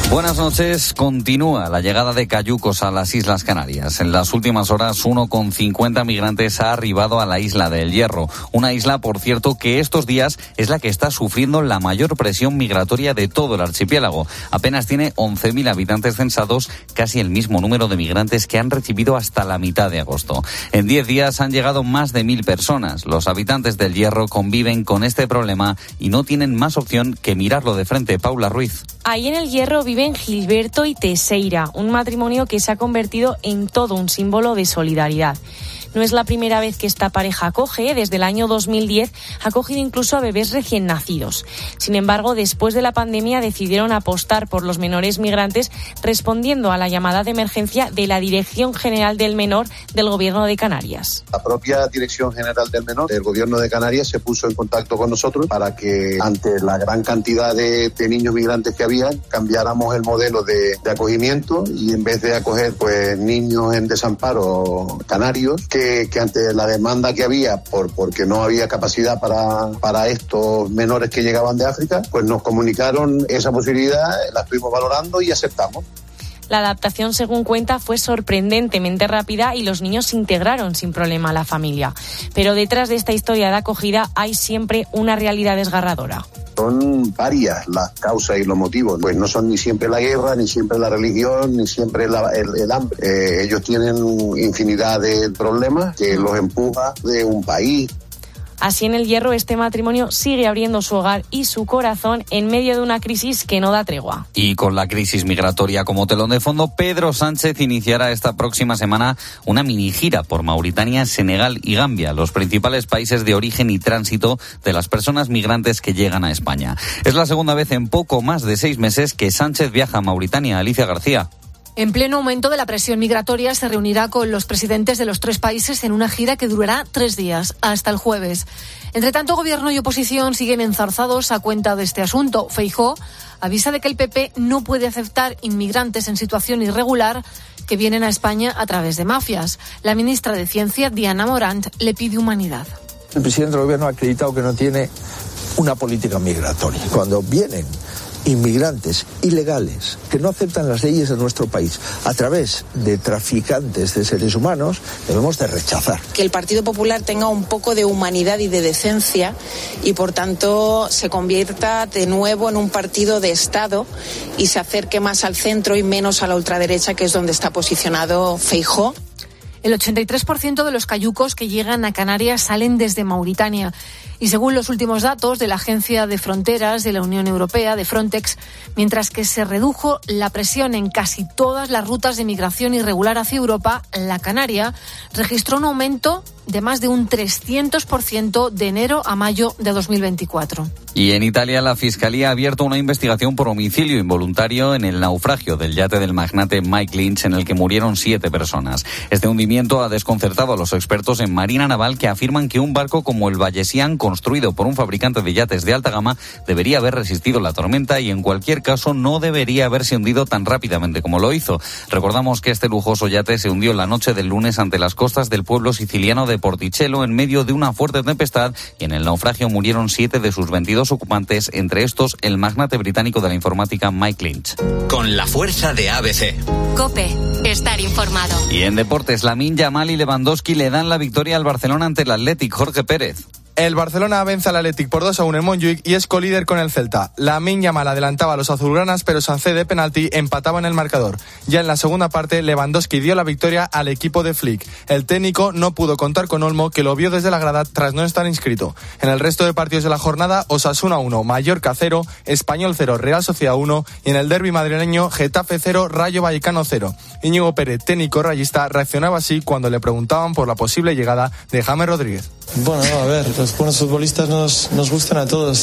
Buenas noches. Continúa la llegada de cayucos a las Islas Canarias. En las últimas horas, 1,50 migrantes ha arribado a la isla del Hierro. Una isla, por cierto, que estos días es la que está sufriendo la mayor presión migratoria de todo el archipiélago. Apenas tiene 11.000 habitantes censados, casi el mismo número de migrantes que han recibido hasta la mitad de agosto. En 10 días han llegado más de 1.000 personas. Los habitantes del Hierro conviven con este problema y no tienen más opción que mirarlo de frente. Paula Ruiz. Ahí en el Hierro viven Gilberto y Teseira, un matrimonio que se ha convertido en todo un símbolo de solidaridad. No es la primera vez que esta pareja acoge. Desde el año 2010 ha acogido incluso a bebés recién nacidos. Sin embargo, después de la pandemia decidieron apostar por los menores migrantes, respondiendo a la llamada de emergencia de la Dirección General del Menor del Gobierno de Canarias. La propia Dirección General del Menor del Gobierno de Canarias se puso en contacto con nosotros para que, ante la gran cantidad de niños migrantes que había, cambiáramos el modelo de acogimiento y en vez de acoger niños en desamparo canarios, que ante la demanda que había porque no había capacidad para estos menores que llegaban de África, pues nos comunicaron esa posibilidad, la estuvimos valorando y aceptamos. La adaptación, según cuenta, fue sorprendentemente rápida y los niños se integraron sin problema a la familia. Pero detrás de esta historia de acogida hay siempre una realidad desgarradora. Son varias las causas y los motivos, pues no son ni siempre la guerra, ni siempre la religión, ni siempre el hambre. Ellos tienen infinidad de problemas que los empuja de un país. Así en el Hierro este matrimonio sigue abriendo su hogar y su corazón en medio de una crisis que no da tregua. Y con la crisis migratoria como telón de fondo, Pedro Sánchez iniciará esta próxima semana una mini gira por Mauritania, Senegal y Gambia, los principales países de origen y tránsito de las personas migrantes que llegan a España. Es la segunda vez en poco más de 6 meses que Sánchez viaja a Mauritania. Alicia García. En pleno aumento de la presión migratoria, se reunirá con los presidentes de los 3 países en una gira que durará 3 días, hasta el jueves. Entre tanto, gobierno y oposición siguen enzarzados a cuenta de este asunto. Feijóo avisa de que el PP no puede aceptar inmigrantes en situación irregular que vienen a España a través de mafias. La ministra de Ciencia, Diana Morant, le pide humanidad. El presidente del gobierno ha acreditado que no tiene una política migratoria. Cuando vienen inmigrantes ilegales que no aceptan las leyes de nuestro país a través de traficantes de seres humanos, debemos de rechazar. Que el Partido Popular tenga un poco de humanidad y de decencia y por tanto se convierta de nuevo en un partido de Estado y se acerque más al centro y menos a la ultraderecha, que es donde está posicionado Feijóo. El 83% de los cayucos que llegan a Canarias salen desde Mauritania. Y según los últimos datos de la Agencia de Fronteras de la Unión Europea, de Frontex, mientras que se redujo la presión en casi todas las rutas de migración irregular hacia Europa, la Canaria registró un aumento de más de un 300% de enero a mayo de 2024. Y en Italia la Fiscalía ha abierto una investigación por homicidio involuntario en el naufragio del yate del magnate Mike Lynch, en el que murieron 7 personas. Este hundimiento ha desconcertado a los expertos en marina naval, que afirman que un barco como el Vallesian, construido por un fabricante de yates de alta gama, debería haber resistido la tormenta y en cualquier caso no debería haberse hundido tan rápidamente como lo hizo. Recordamos que este lujoso yate se hundió la noche del lunes ante las costas del pueblo siciliano de Porticello en medio de una fuerte tempestad, y en el naufragio murieron 7 de sus 22 ocupantes, entre estos el magnate británico de la informática Mike Lynch. Con la fuerza de ABC. COPE, estar informado. Y en deportes, Lamine Yamal y Lewandowski le dan la victoria al Barcelona ante el Athletic. Jorge Pérez. El Barcelona vence al Athletic por 2-1 en Montjuic y es colíder con el Celta. Lamine Yamal adelantaba a los azulgranas, pero Sancé de penalti empataba en el marcador. Ya en la segunda parte, Lewandowski dio la victoria al equipo de Flick. El técnico no pudo contar con Olmo, que lo vio desde la grada tras no estar inscrito. En el resto de partidos de la jornada, Osasuna 1, Mallorca 0, Español 0, Real Sociedad 1 y en el derbi madrileño, Getafe 0, Rayo Vallecano 0. Íñigo Pérez, técnico rayista, reaccionaba así cuando le preguntaban por la posible llegada de James Rodríguez. Bueno, a ver, los buenos futbolistas nos gustan a todos,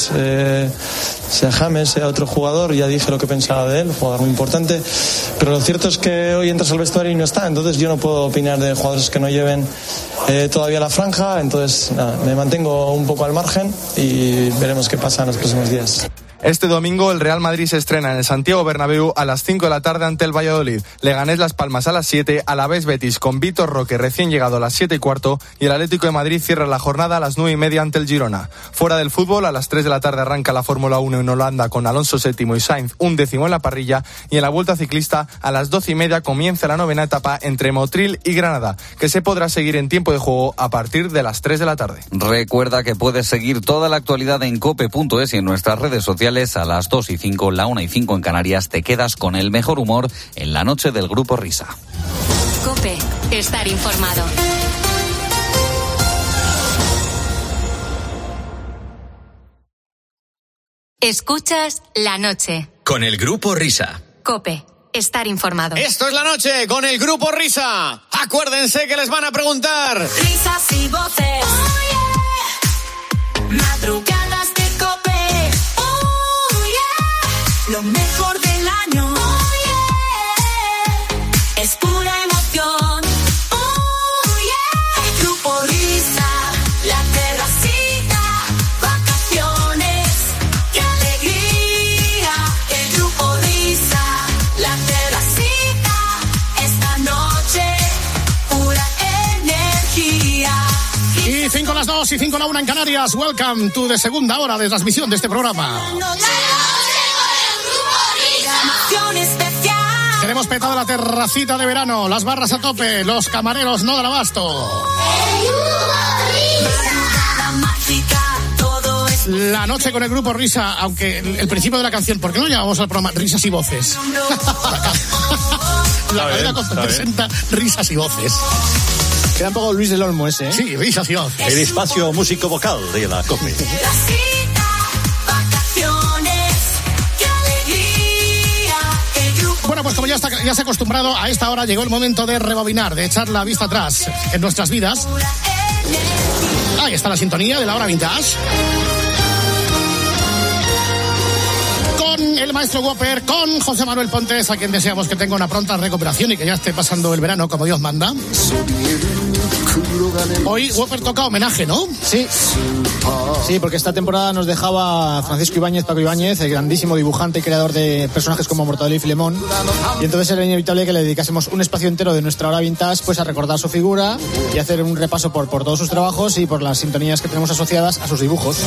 sea James, sea otro jugador. Ya dije lo que pensaba de él, un jugador muy importante, pero lo cierto es que hoy entras al vestuario y no está, entonces yo no puedo opinar de jugadores que no lleven todavía la franja, entonces nada, me mantengo un poco al margen y veremos qué pasa en los próximos días. Este domingo el Real Madrid se estrena en el Santiago Bernabéu a las 5 de la tarde ante el Valladolid. Leganés Las Palmas a las 7, Alavés Betis con Vitor Roque recién llegado a las 7:15 y el Atlético de Madrid cierra la la jornada a las 9:30 ante el Girona. Fuera del fútbol, a las 3 de la tarde arranca la Fórmula 1 en Holanda con Alonso séptimo y Sainz 11º en la parrilla, y en la Vuelta Ciclista a las 12:30 comienza la 9ª etapa entre Motril y Granada, que se podrá seguir en tiempo de juego a partir de las 3 de la tarde. Recuerda que puedes seguir toda la actualidad en cope.es y en nuestras redes sociales. A las 2:05, la 1:05 en Canarias. Te quedas con el mejor humor en la noche del Grupo Risa. COPE. Estar informado. Escuchas La Noche. Con el Grupo Risa. COPE. Estar informado. Esto es La Noche con el Grupo Risa. Acuérdense que les van a preguntar. Risas y voces. Oh, yeah. Madrugadas de COPE. Oh, yeah. Lo mejor del año. Oh, yeah. Es pura emoción. Oh, yeah. Grupo Risa. La terracita. Vacaciones. ¡Qué alegría! El Grupo Risa. La terracita. Esta noche. Pura energía. Y 5 a las 2 y 5 a la 1 en Canarias. Welcome to the segunda hora de transmisión de este programa. Tenemos petado la terracita de verano, las barras a tope, los camareros no dan abasto. La noche con el Grupo Risa, aunque el principio de la canción, ¿por qué no llamamos al programa Risas y Voces? La cadena presenta Risas y Voces. Queda un poco Luis del Olmo ese, ¿eh? Sí, Risas y Voces. El espacio músico-vocal de la COPE. Bueno, pues como ya se ha acostumbrado, a esta hora llegó el momento de rebobinar, de echar la vista atrás en nuestras vidas. Ahí está la sintonía de la hora vintage. Con el maestro Whopper, con José Manuel Pontes, a quien deseamos que tenga una pronta recuperación y que ya esté pasando el verano como Dios manda. Hoy Whopper toca homenaje, ¿no? Sí. Sí, porque esta temporada nos dejaba Francisco Ibáñez, Paco Ibáñez, el grandísimo dibujante y creador de personajes como Mortadelo y Filemón. Y entonces era inevitable que le dedicásemos un espacio entero de nuestra hora vintage pues a recordar su figura y hacer un repaso por todos sus trabajos y por las sintonías que tenemos asociadas a sus dibujos.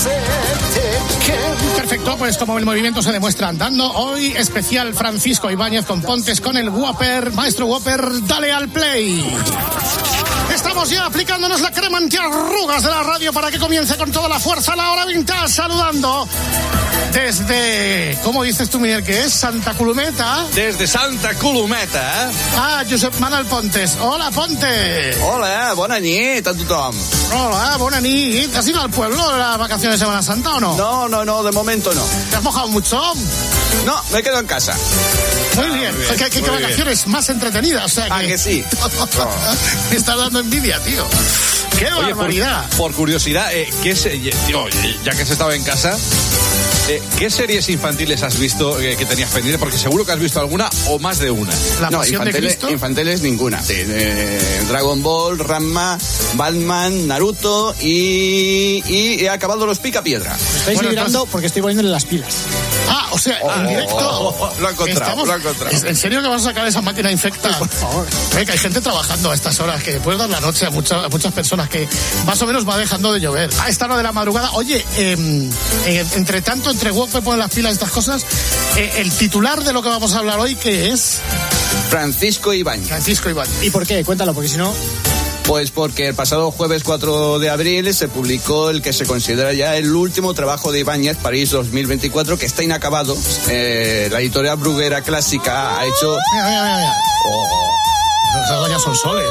Perfecto, pues como el movimiento se demuestra andando, hoy especial Francisco Ibáñez con Pontes, con el Whopper. Maestro Whopper, dale al play. Estamos ya aplicándonos la crema antiarrugas de la radio para que comience con toda la fuerza la hora vintage, saludando desde, ¿cómo dices tú, Miguel, que es? Santa Colometa. Desde Santa Colometa. Josep Manuel Pontes. Hola, Ponte. Hola, bona nit a tothom. Hola, bona nit. ¿Has ido al pueblo de las vacaciones de Semana Santa o no? No, de momento no. ¿Te has mojado mucho? No, me quedo en casa. Muy bien. ¿Qué vacaciones más entretenidas? O sea que sí. Me estás dando envidia, tío. ¡Qué barbaridad! Por curiosidad, ¿qué ya que has estado en casa, ¿qué series infantiles has visto que tenías pendiente? Porque seguro que has visto alguna o más de una. No, infantiles ninguna. Dragon Ball, Ranma, Batman, Naruto y he acabado los Picapiedra. Estáis mirando porque estoy poniéndole las pilas. O sea, en directo. Lo he encontrado. ¿En serio que vas a sacar esa máquina infecta? Por favor. Que hay gente trabajando a estas horas, que puede dar la noche a muchas personas, que más o menos va dejando de llover. A esta hora de la madrugada. Oye, entre tanto, entre Whopper pone las pilas y estas cosas, el titular de lo que vamos a hablar hoy, ¿qué es? Francisco Ibáñez. ¿Y por qué? Cuéntalo, porque si no... Pues porque el pasado jueves 4 de abril se publicó el que se considera ya el último trabajo de Ibáñez, París 2024, que está inacabado. La editorial Bruguera Clásica ha hecho... Mira. Esas ya son soles.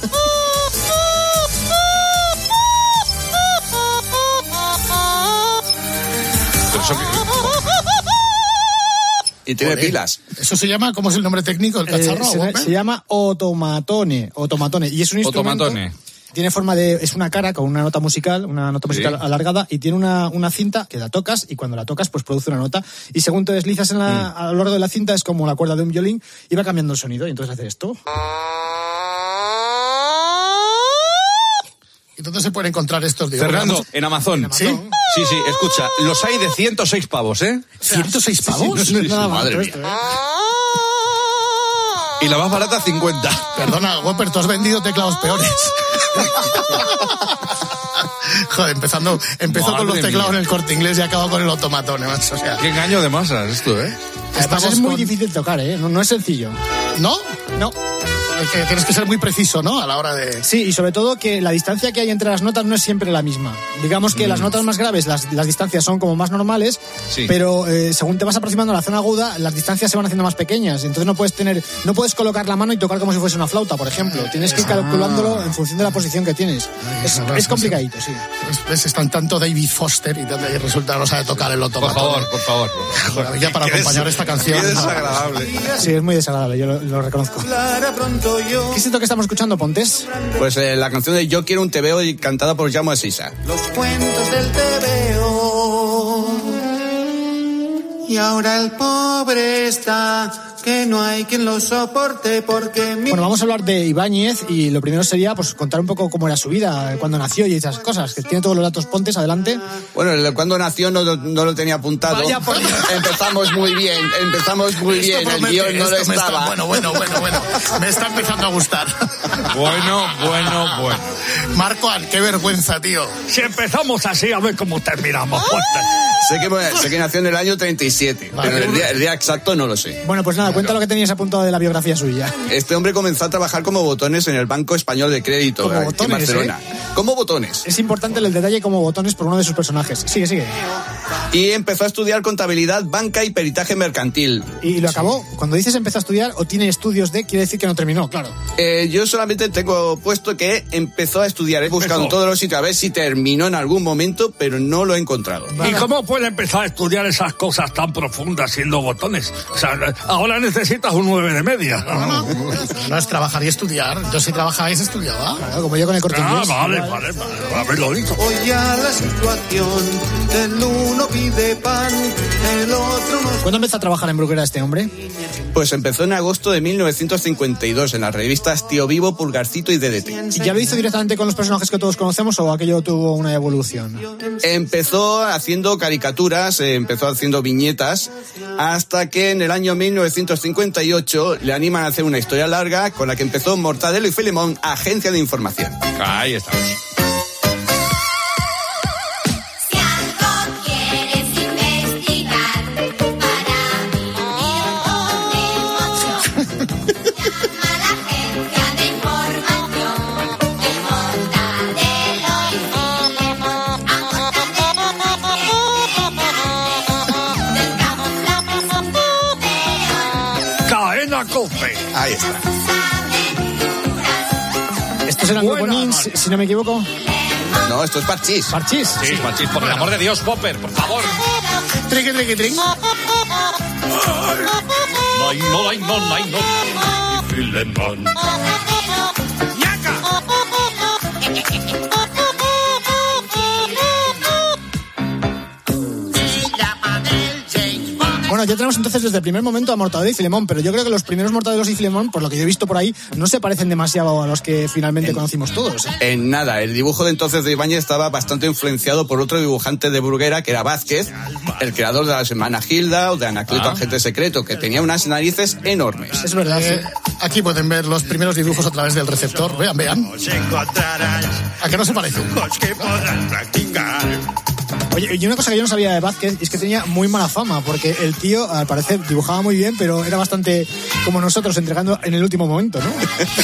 Y tiene pilas. ¿Eso se llama? ¿Cómo es el nombre técnico del cacharro? Se llama otomatone. Y es un instrumento... Tiene forma de... Es una cara con una nota musical alargada, y tiene una cinta que la tocas, y cuando la tocas pues produce una nota, y según te deslizas a lo largo de la cinta es como la cuerda de un violín y va cambiando el sonido, y entonces hace esto. ¿Y dónde se pueden encontrar estos? Fernando, en Amazon. ¿Sí? Sí, escucha, los hay de 106 pavos, ¿eh? ¿106 pavos? Sí, madre mía. Y la más barata, 50. Perdona, Whopper, tú has vendido teclados peores. Joder, empezó con los teclados en el Corte Inglés y acabó con el automatón, macho. O sea, qué engaño de masas esto, ¿eh? Además es muy difícil tocar, ¿eh? No es sencillo. ¿No? No. Que tienes que ser muy preciso, ¿no? A la hora de... Sí, y sobre todo que la distancia que hay entre las notas no es siempre la misma. Digamos que las notas más graves, las distancias son como más normales, sí. Pero según te vas aproximando a la zona aguda, las distancias se van haciendo más pequeñas. Entonces no puedes colocar la mano y tocar como si fuese una flauta, por ejemplo. Tienes que ir calculándolo en función de la posición que tienes. Es complicadito, sí. Están tanto David Foster y resulta que no sabe tocar el automatón. Por favor. Ya para acompañar esta canción. Qué desagradable. Sí, es muy desagradable, yo lo reconozco. ¿Qué es esto que estamos escuchando, Pontes? Pues la canción de Yo quiero un TVO y cantada por Jaume Sisa. Los cuentos del TVO. Y ahora el pobre está, que no hay quien lo soporte porque... Bueno, vamos a hablar de Ibáñez y lo primero sería pues contar un poco cómo era su vida, cuando nació y esas cosas, que tiene todos los datos. Pontes, adelante. Bueno, cuando nació no lo tenía apuntado. Vaya por Dios. Empezamos muy bien, el guión no lo estaba. Bueno, me está empezando a gustar. Bueno. Marco, qué vergüenza, tío. Si empezamos así, a ver cómo terminamos. Sé que nació en el año 37, vale, pero el día exacto no lo sé. Bueno, pues nada, cuenta lo que tenías apuntado de la biografía suya. Este hombre comenzó a trabajar como botones en el Banco Español de Crédito en Barcelona. Como botones. Es importante el detalle como botones por uno de sus personajes. Sigue. Y empezó a estudiar contabilidad, banca y peritaje mercantil. ¿Y lo acabó? Cuando dices empezó a estudiar o tiene estudios de, quiere decir que no terminó, claro. Yo solamente tengo puesto que empezó a estudiar. He buscado en todos los sitios a ver si terminó en algún momento, pero no lo he encontrado. ¿Y cómo puede empezar a estudiar esas cosas tan profundas siendo botones? O sea, ahora necesitas un 9 de media. No es trabajar y estudiar. Yo si trabajaba y se estudiaba. Claro, como yo con el Corte Inglés. Vale, haberlo dicho. Oye, la situación del uno pide pan, el otro no... ¿Cuándo empezó a trabajar en Bruguera este hombre? Pues empezó en agosto de 1952 en las revistas Tío Vivo, Pulgarcito y DDT. ¿Y ya lo hizo directamente con los personajes que todos conocemos o aquello tuvo una evolución? Empezó haciendo caricaturas, empezó haciendo viñetas, hasta que en el año 1958 le animan a hacer una historia larga con la que empezó Mortadelo y Filemón, Agencia de Información. Ahí estamos. Ahí está. ¿Estos eran Grupo Nins, si no me equivoco? No, esto es Parchís. ¿Parchís? Sí, Parchís, por el amor de Dios, Popper, por favor. Triqui. No. Filemón. Bueno, ya tenemos entonces desde el primer momento a Mortadelo y Filemón, pero yo creo que los primeros Mortadelos y Filemón, por lo que yo he visto por ahí, no se parecen demasiado a los que finalmente conocimos todos. En nada, el dibujo de entonces de Ibáñez estaba bastante influenciado por otro dibujante de Bruguera, que era Vázquez, el creador de la Semana Gilda o de Anacleto Agente Secreto, que tenía unas narices enormes. Es verdad. Aquí pueden ver los primeros dibujos a través del receptor. Vean. ¿A qué no se parece? Oye, y una cosa que yo no sabía de Vázquez es que tenía muy mala fama, porque el tío, al parecer, dibujaba muy bien, pero era bastante como nosotros, entregando en el último momento, ¿no?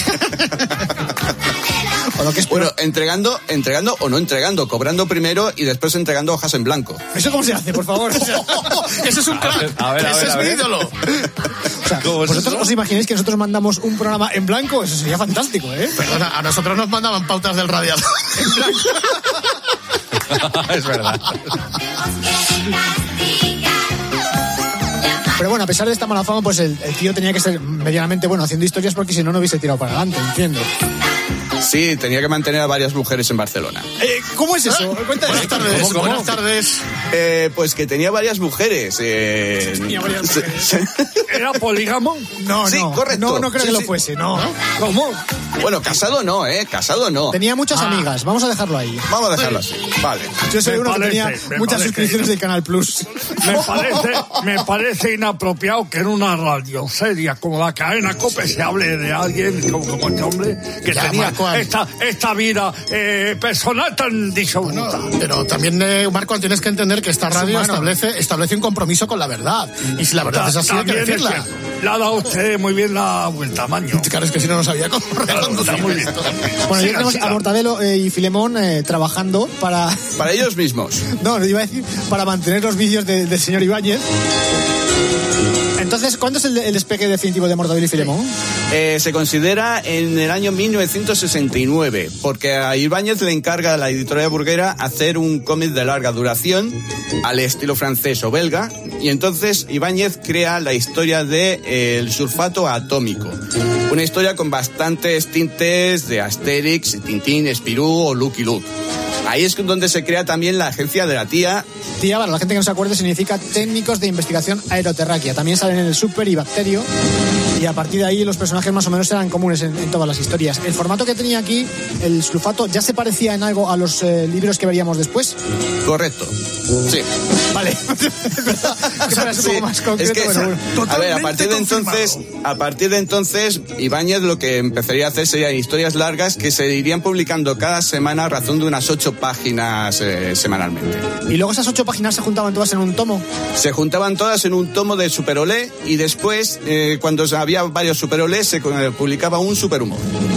O lo que es bueno, entregando o no entregando, cobrando primero y después entregando hojas en blanco. ¿Eso cómo se hace, por favor? Ese es un crack. Ese es mi ídolo. O sea, ¿vosotros os imagináis que nosotros mandamos un programa en blanco? Eso sería fantástico, ¿eh? Perdona, a nosotros nos mandaban pautas del radiador en blanco. Es verdad. Pero bueno, a pesar de esta mala fama, pues el tío tenía que ser medianamente bueno haciendo historias, porque si no, no hubiese tirado para adelante, entiendo. Sí, tenía que mantener a varias mujeres en Barcelona. ¿Cómo es eso? Cuéntame. Buenas tardes. ¿Cómo? Buenas tardes. Pues que tenía varias mujeres. ¿Era polígamo? No, sí, no. correcto. No creo que lo fuese, no. ¿Cómo? Bueno, casado no, Casado no. Tenía muchas amigas, vamos a dejarlo ahí. Vamos a dejarlo así. Vale. Yo soy uno que tenía muchas parece. suscripciones del Canal Plus. Me parece inapropiado que en una radio seria como la cadena COPE se hable de alguien como este hombre que Ya, tenía Marco, esta vida personal tan disoluta. No, pero también, Marco, tienes que entender que esta radio establece un compromiso con la verdad. Y si la verdad es así, hay que decirla. Le ha dado usted muy bien la vuelta, Maño. Claro, es que si no sabía cómo Está muy bien. Bueno, ya tenemos a Mortadelo y Filemón trabajando para ellos mismos. No, iba a decir para mantener los vicios del señor Ibáñez. Entonces, ¿cuándo es el despegue definitivo de Mortadelo y Filemón? Se considera en el año 1969, porque a Ibáñez le encarga a la editorial Bruguera hacer un cómic de larga duración al estilo francés o belga, y entonces Ibáñez crea la historia de El sulfato atómico, una historia con bastantes tintes de Asterix, Tintín, Spirou o Lucky Luke. Ahí es donde se crea también la agencia de la TIA. TIA, para la gente que no se acuerde, significa Técnicos de Investigación Aeroterráquea. También salen en el Super y Bacterio. Y a partir de ahí los personajes más o menos eran comunes en todas las historias. El formato que tenía aquí, el sulfato, ¿ya se parecía en algo a los libros que veríamos después? Correcto. Sí. Vale. Es un poco más concreto, pero bueno. A ver, a partir de entonces, Ibáñez lo que empezaría a hacer serían historias largas que se irían publicando cada semana a razón de unas 8 páginas semanalmente. ¿Y luego esas 8 páginas se juntaban todas en un tomo? Se juntaban todas en un tomo de Superolé y después, cuando había varios Superolé, se publicaba un Superhumor.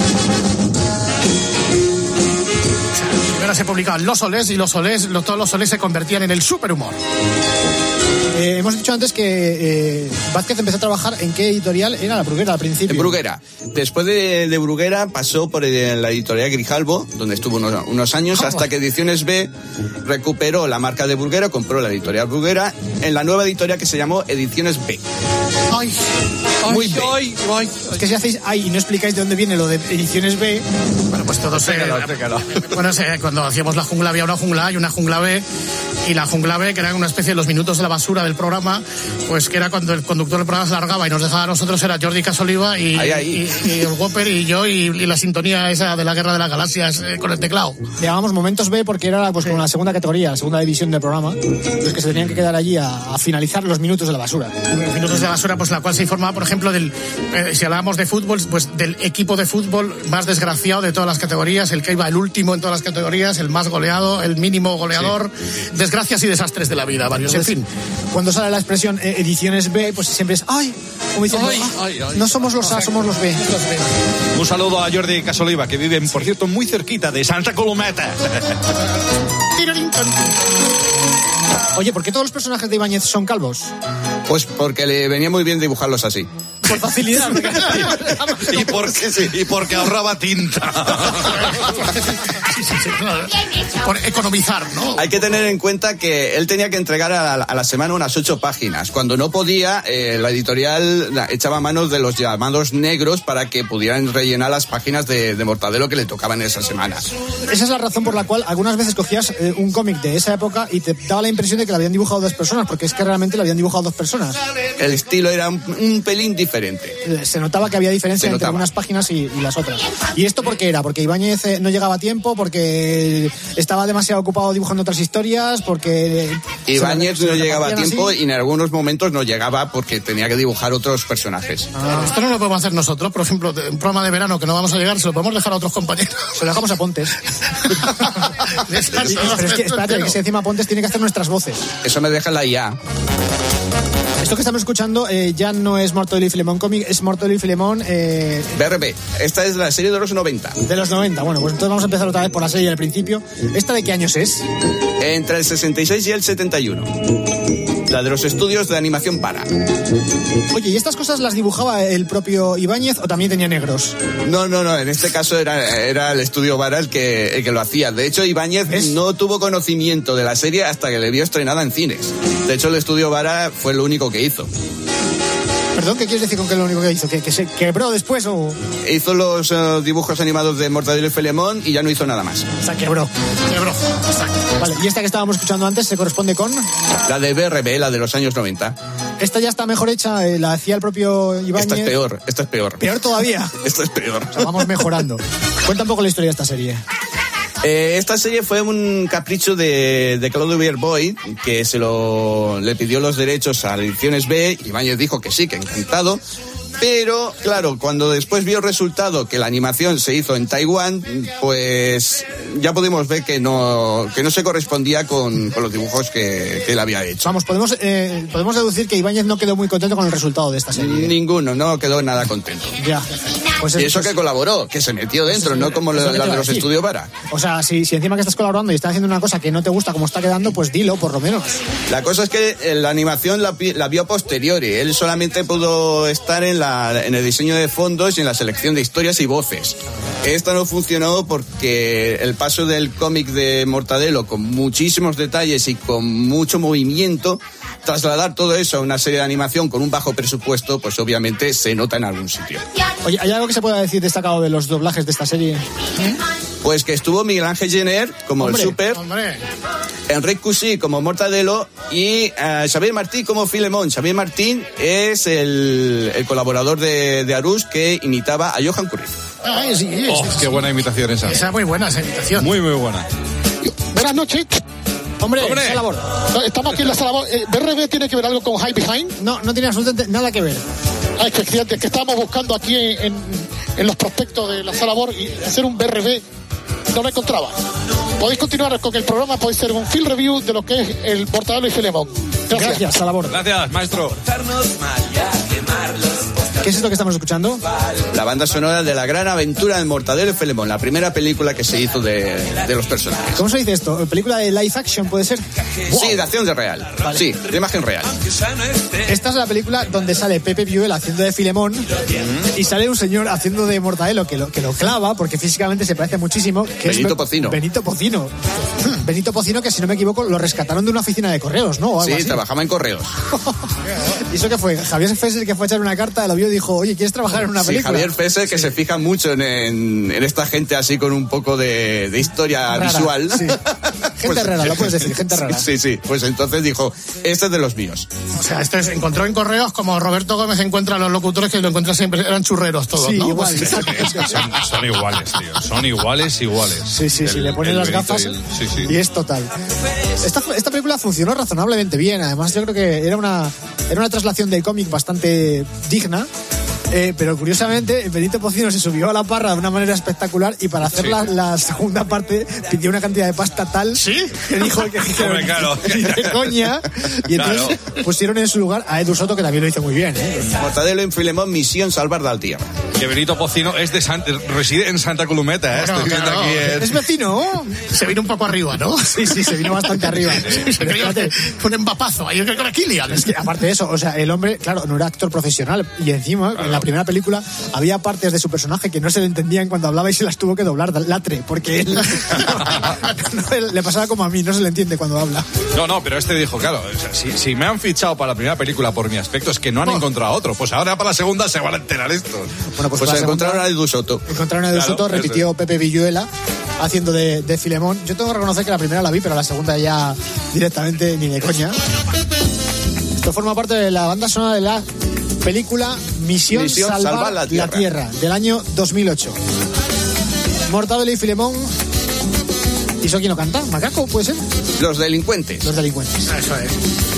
Primero se publicaban los olés y todos los olés se convertían en el Superhumor. Hemos dicho antes que Vázquez empezó a trabajar en qué editorial era, la Bruguera al principio. En Bruguera. Después de Bruguera pasó por la editorial Grijalbo, donde estuvo unos años, hasta que Ediciones B recuperó la marca de Bruguera, compró la editorial Bruguera en la nueva editorial que se llamó Ediciones B. Muy B. Es que si hacéis y no explicáis de dónde viene lo de Ediciones B. Bueno, pues todo Bueno, cuando hacíamos la jungla había una jungla A y una jungla B. Y la jungla B, que era una especie de los minutos de la basura del programa, pues que era cuando el conductor del programa se largaba y nos dejaba a nosotros, era Jordi Casoliva y el Whopper y yo y la sintonía esa de la Guerra de las Galaxias con el teclado. Le llamamos momentos B porque era pues como la segunda categoría, la segunda división del programa, los que se tenían que quedar allí a finalizar los minutos de la basura. Los minutos de la basura, pues la cual se informaba, por ejemplo, si hablábamos de fútbol, pues del equipo de fútbol más desgraciado de todas las categorías, el que iba el último en todas las categorías, el más goleado, el mínimo goleador, desgracias y desastres de la vida, varios. Entonces, en fin. Cuando sale la expresión Ediciones B, pues siempre es como diciendo, no somos los A, somos los B. Un saludo a Jordi Casoliva, que vive, por cierto, muy cerquita de Santa Colometa. Oye, ¿por qué todos los personajes de Ibáñez son calvos? Pues porque le venía muy bien dibujarlos así. Por facilidad. y porque ahorraba tinta. Por economizar, ¿no? Hay que tener en cuenta que él tenía que entregar a la semana unas 8 páginas. Cuando no podía, la editorial echaba manos de los llamados negros para que pudieran rellenar las páginas de Mortadelo que le tocaban esa semana. Esa es la razón por la cual algunas veces cogías un cómic de esa época y te daba la impresión de que lo habían dibujado 2 personas, porque es que realmente lo habían dibujado 2 personas. El estilo era un pelín diferente. Se notaba que había diferencia entre unas páginas y las otras. ¿Y esto por qué era? ¿Porque Ibáñez no llegaba a tiempo? ¿Porque estaba demasiado ocupado dibujando otras historias? ¿Porque Ibáñez no llegaba a tiempo y en algunos momentos no llegaba porque tenía que dibujar otros personajes? Esto no lo podemos hacer nosotros, por ejemplo, un programa de verano que no vamos a llegar, se lo podemos dejar a otros compañeros. Se lo dejamos a Pontes. Pero es que, espérate, que si encima Pontes tiene que hacer nuestras voces. Eso me deja la IA. Esto que estamos escuchando ya no es Mortadelo y Filemón cómic, es Mortadelo y Filemón... BRB. Esta es la serie de los 90. De los 90. Bueno, pues entonces vamos a empezar otra vez por la serie del principio. ¿Esta de qué años es? Entre el 66 y el 71. La de los estudios de animación Para. Oye, ¿y estas cosas las dibujaba el propio Ibáñez o también tenía negros? No. En este caso era el estudio Vara el que lo hacía. De hecho, Ibáñez no tuvo conocimiento de la serie hasta que le vio estrenada en cines. De hecho, el estudio Vara fue lo único que hizo. Perdón, ¿qué quieres decir con que lo único que hizo? ¿Que se quebró después o...? Hizo los dibujos animados de Mortadelo y Filemón y ya no hizo nada más. O sea, quebró. Exacto. Vale, y esta que estábamos escuchando antes se corresponde con... La de BRB, la de los años 90. Esta ya está mejor hecha, la hacía el propio Ibáñez. Esta es peor. ¿Peor todavía? Esto es peor. O sea, vamos mejorando. Cuenta un poco la historia de esta serie. Esta serie fue un capricho de Claudio Bierboy, que le pidió los derechos a Ediciones B, y Ibáñez dijo que sí, que encantado. Pero, claro, cuando después vio el resultado, que la animación se hizo en Taiwán, pues ya pudimos ver que no se correspondía con los dibujos que él había hecho. Vamos, podemos deducir que Ibáñez no quedó muy contento con el resultado de esta serie. Ninguno, no quedó nada contento. Ya. Pues y eso que colaboró, que se metió dentro, no como la de los estudios Vara. O sea, si encima que estás colaborando y estás haciendo una cosa que no te gusta como está quedando, pues dilo, por lo menos. La cosa es que la animación la vio a posteriori. Él solamente pudo estar en el diseño de fondos y en la selección de historias y voces. Esto no funcionó porque el paso del cómic de Mortadelo, con muchísimos detalles y con mucho movimiento, trasladar todo eso a una serie de animación con un bajo presupuesto, pues obviamente se nota en algún sitio. Oye, ¿hay algo que se pueda decir destacado de los doblajes de esta serie? Pues que estuvo Miguel Ángel Jenner como el Super, Enric Cusí como Mortadelo y Xavier Martín como Filemón. Xavier Martín es el colaborador de Arús que imitaba a Johan Cruyff. Sí, qué buena imitación esa. Esa es muy buena, esa imitación. Muy, muy buena. Buenas noches. Hombre. Salabor. Estamos aquí en la Salabor. ¿BRB tiene que ver algo con High Behind? No tiene absolutamente nada que ver. Es que fíjate, que estábamos buscando aquí en los prospectos de la Salabor y hacer un BRB, no lo encontraba. Podéis continuar con el programa, podéis hacer un field review de lo que es el Mortadelo y Filemón. Gracias, Salabor. Gracias, maestro. ¿Qué es esto que estamos escuchando? La banda sonora de La Gran Aventura de Mortadelo y Filemón, la primera película que se hizo de los personajes. ¿Cómo se dice esto? ¿Película de live action puede ser? ¡Wow! Sí, de acción de real. Vale. Sí, de imagen real. Esta es la película donde sale Pepe Buell haciendo de Filemón y sale un señor haciendo de Mortadelo que lo clava, porque físicamente se parece muchísimo. Que Benito Pocino. Benito Pocino, que si no me equivoco lo rescataron de una oficina de correos, ¿no? Sí, trabajaba en correos. ¿Y eso qué fue? Javier Fesser, que fue a echar una carta, lo vio y dijo, oye, ¿quieres trabajar en una película? Javier Fesser, que se fija mucho en esta gente así con un poco de historia rara, visual. Sí. Gente rara, lo puedes decir, gente rara. Sí. Pues entonces dijo, este es de los míos. O sea, encontró en correos como Roberto Gómez encuentra a los locutores que lo encuentran siempre, eran churreros todos, sí, ¿no? Igual, son iguales, tío. Son iguales. Sí, le ponen las gafas y es total. Esta película funcionó razonablemente bien. Además, yo creo que era una traslación del cómic bastante digna. Pero curiosamente Benito Pocino se subió a la parra de una manera espectacular y para hacer la segunda parte pidió una cantidad de pasta tal que dijo que claro. de coña, y entonces pusieron en su lugar a Edu Soto, que también lo hizo muy bien. Mortadelo en Filemón, misión salvar la tierra. Que Benito Pocino es reside en Santa Columeta, Estoy viendo aquí es vecino. Se vino un poco arriba, ¿no? Sí, se vino bastante arriba. Fue un embapazo ahí con Kilian. Es que aparte de eso, o sea, el hombre, claro, no era actor profesional y encima en la primera película había partes de su personaje que no se le entendían cuando hablaba y se las tuvo que doblar latre, porque él le pasaba como a mí, no se le entiende cuando habla. No, pero este dijo, claro, o sea, si me han fichado para la primera película por mi aspecto, es que no han encontrado otro, pues ahora para la segunda se van a enterar estos. Bueno, pues encontraron a Edu Soto. Repitió Pepe Villuela haciendo de Filemón. Yo tengo que reconocer que la primera la vi, pero la segunda ya directamente ni de coña. Esto forma parte de la banda sonora de la película Misión Salvar la Tierra, del año 2008. Mortadelo y Filemón. ¿Y eso quién lo canta? ¿Macaco, puede ser? Los delincuentes. Eso es.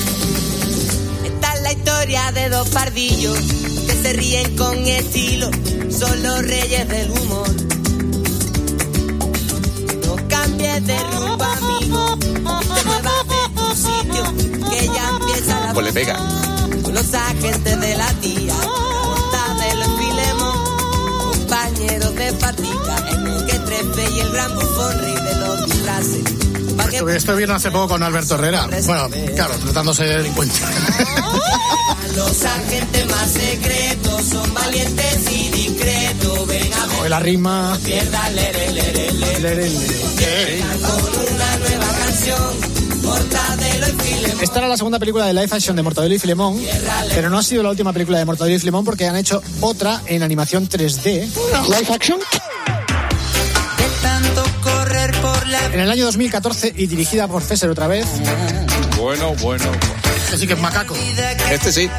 Esta es la historia de dos pardillos que se ríen con estilo, son los reyes del humor. No cambies de rumbo, amigo, te muevas de tu sitio, que ya empieza la... Pues le pega. Con los agentes de la tía, Mortadelo y Filemón, compañeros de fatiga, en el que Trefe y el gran bufón, rey de los disfraces. Esto vino hace poco con Alberto Herrera. Bueno, claro, tratándose de delincuentes. Los agentes más secretos son valientes y discretos. Ven a ver. La rima. Pierda, lere. Con una nueva canción. Esta era la segunda película de live action de Mortadelo y Filemón, pero no ha sido la última película de Mortadelo y Filemón porque han hecho otra en animación 3D. ¿Live action? En el año 2014 y dirigida por César otra vez. Bueno. Este sí que es macaco. Este sí.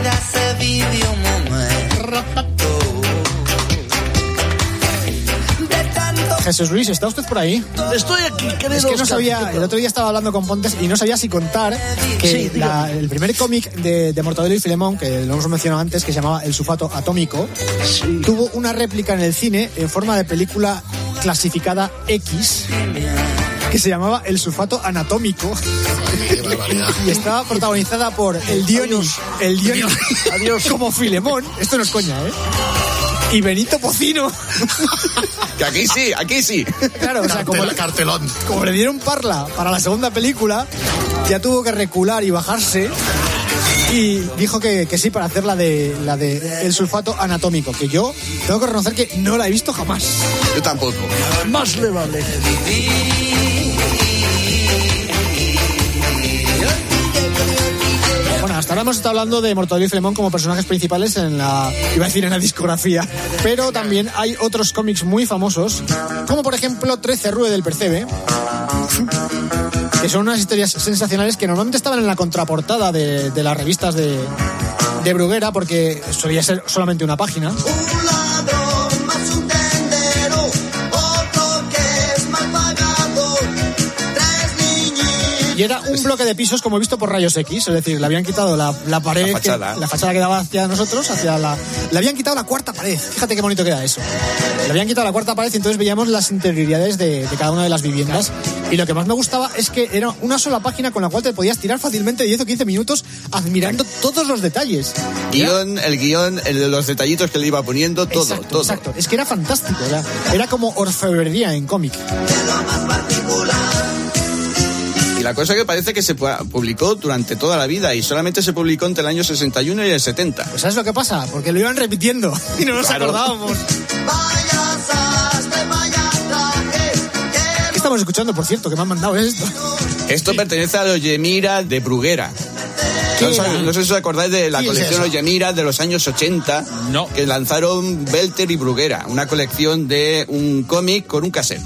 Jesús Luis, ¿está usted por ahí? Estoy aquí, querido. Es que no sabía, el otro día estaba hablando con Pontes y no sabía si contar que Sí, el primer cómic de Mortadelo y Filemón, que lo hemos mencionado antes, que se llamaba El sulfato atómico, tuvo una réplica en el cine en forma de película clasificada X, que se llamaba El sulfato anatómico. Y estaba protagonizada por el Dionis como Filemón. Esto no es coña, ¿eh? Y Benito Pocino. Que aquí sí. Claro, o sea, cartelón. Como le dieron parla para la segunda película, ya tuvo que recular y bajarse. Y dijo que sí para hacer la de El sulfato anatómico, que yo tengo que reconocer que no la he visto jamás. Yo tampoco. Más le vale. Bueno, hasta ahora hemos estado hablando de Mortadelo y Filemón como personajes principales en la discografía, pero también hay otros cómics muy famosos, como por ejemplo 13 Rue del Percebe, que son unas historias sensacionales que normalmente estaban en la contraportada de las revistas de Bruguera, porque solía ser solamente una página. Y era un bloque de pisos como visto por rayos X, es decir, le habían quitado la pared, la fachada que daba hacia nosotros, le habían quitado la cuarta pared. Fíjate qué bonito queda eso. Le habían quitado la cuarta pared y entonces veíamos las interioridades de cada una de las viviendas. Y lo que más me gustaba es que era una sola página con la cual te podías tirar fácilmente 10 o 15 minutos admirando todos los detalles. El guión, los detallitos que le iba poniendo, todo. Exacto. Es que era fantástico. Era como orfebrería en cómic. Y la cosa que parece que se publicó durante toda la vida y solamente se publicó entre el año 61 y el 70. Pues ¿sabes lo que pasa? Porque lo iban repitiendo y no nos acordábamos. ¿Qué estamos escuchando, por cierto? Que me han mandado esto. Esto pertenece a los Yemira de Bruguera. No sé si os acordáis de la colección Los Yemira de los años 80, que lanzaron Belter y Bruguera, una colección de un cómic con un cassette.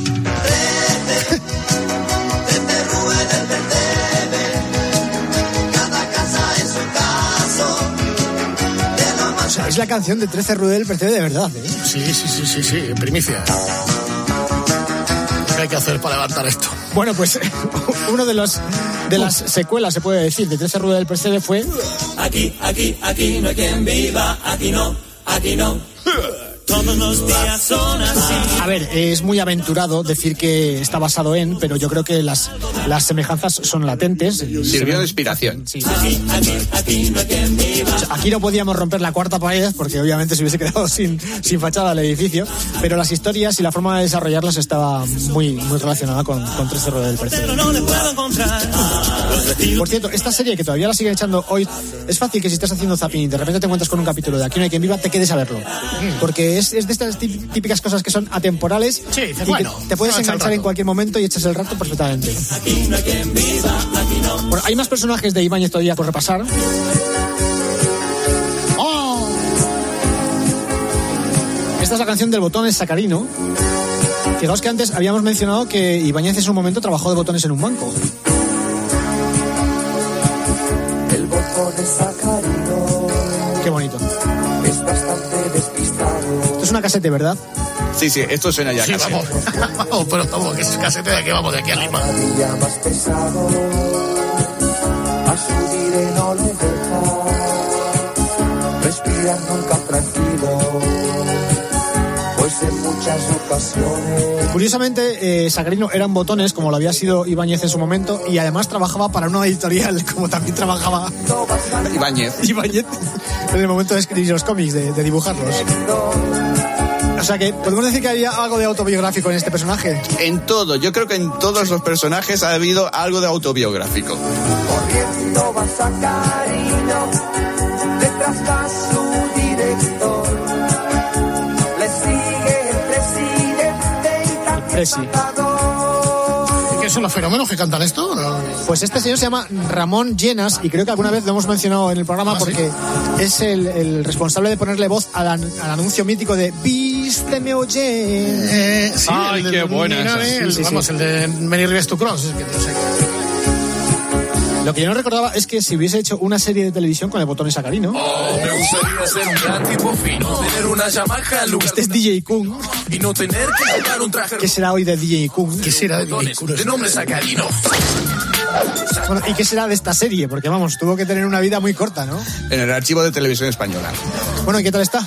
Es la canción de 13 Rue del Percebe de verdad, ¿eh? Sí, primicia. ¿Qué hay que hacer para levantar esto? Bueno, pues uno de las secuelas, se puede decir, de 13 Rue del Percebe fue... Aquí no hay quien viva, aquí no. Todos los días son así. A ver, es muy aventurado decir que está basado en, pero yo creo que las semejanzas son latentes. Sirvió de inspiración. Sí. Aquí no hay quien viva. Aquí no podíamos romper la cuarta pared porque obviamente se hubiese quedado sin fachada el edificio, pero las historias y la forma de desarrollarlas estaba muy relacionada con 13 Rue del Percebe. Por cierto, esta serie que todavía la siguen echando hoy, es fácil que si estás haciendo zapping y de repente te encuentras con un capítulo de Aquí no hay quien viva, te quedes a verlo. Porque es de estas típicas cosas que son atemporales y que te puedes enganchar en cualquier momento y echas el rato perfectamente. Bueno, hay más personajes de Ibáñez todavía por repasar. Esta es la canción del Botones Sacarino. Fijaos que antes habíamos mencionado que Ibáñez en su momento trabajó de botones en un banco. El Botones Sacarino. Qué bonito. Es bastante despistado. Esto es una casete, ¿verdad? Sí, esto suena ya. Sí, vamos, pero vamos, que es casete de que vamos de aquí a Lima. Más pesado, a subir y no le deja respirar nunca tranquilo, pues en muchas ocasiones. Curiosamente, Sacarino eran botones, como lo había sido Ibáñez en su momento, y además trabajaba para una editorial, como también trabajaba Ibáñez en el momento de escribir los cómics, de dibujarlos. O sea que, ¿podemos decir que había algo de autobiográfico en este personaje? En todo, yo creo que en todos los personajes ha habido algo de autobiográfico. Corriendo va Sacarino, detrás va su director, le sigue el presidente y también Presi. ¿Y qué son los Fenómenos que cantan esto? ¿No? Pues este señor se llama Ramón Llenas y creo que alguna vez lo hemos mencionado en el programa porque es el responsable de ponerle voz al anuncio mítico de Vísteme Oye. Sí, ay, qué buena esa. Vamos, el de Many Rivers to Cross. Es que no sé. Lo que yo no recordaba es que si hubiese hecho una serie de televisión con el botón Sacarino. Oh, me gustaría ser un gran tipo fino, tener una Yamaha en lugar este es DJ Kun. y no tener que sacar un traje. ¿Qué será hoy de DJ Kun? ¿Qué será de DJ Kun? De nombre Sacarino. Bueno, ¿y qué será de esta serie? Porque vamos, tuvo que tener una vida muy corta, ¿no? En el archivo de Televisión Española. Bueno, ¿y qué tal está?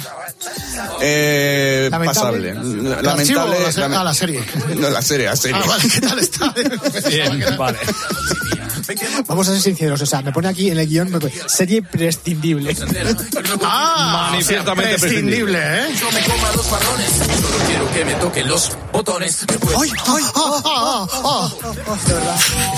Pasable. Lamentable. La serie. No, la serie. Vale, ¿qué tal está? Bien, vale. Vamos a ser sinceros, o sea, me pone aquí en el guión serie prescindible. Manifiestamente prescindible, ¿eh? Yo me coma los marrones, solo quiero que me toquen los botones. ¡Ay! De verdad.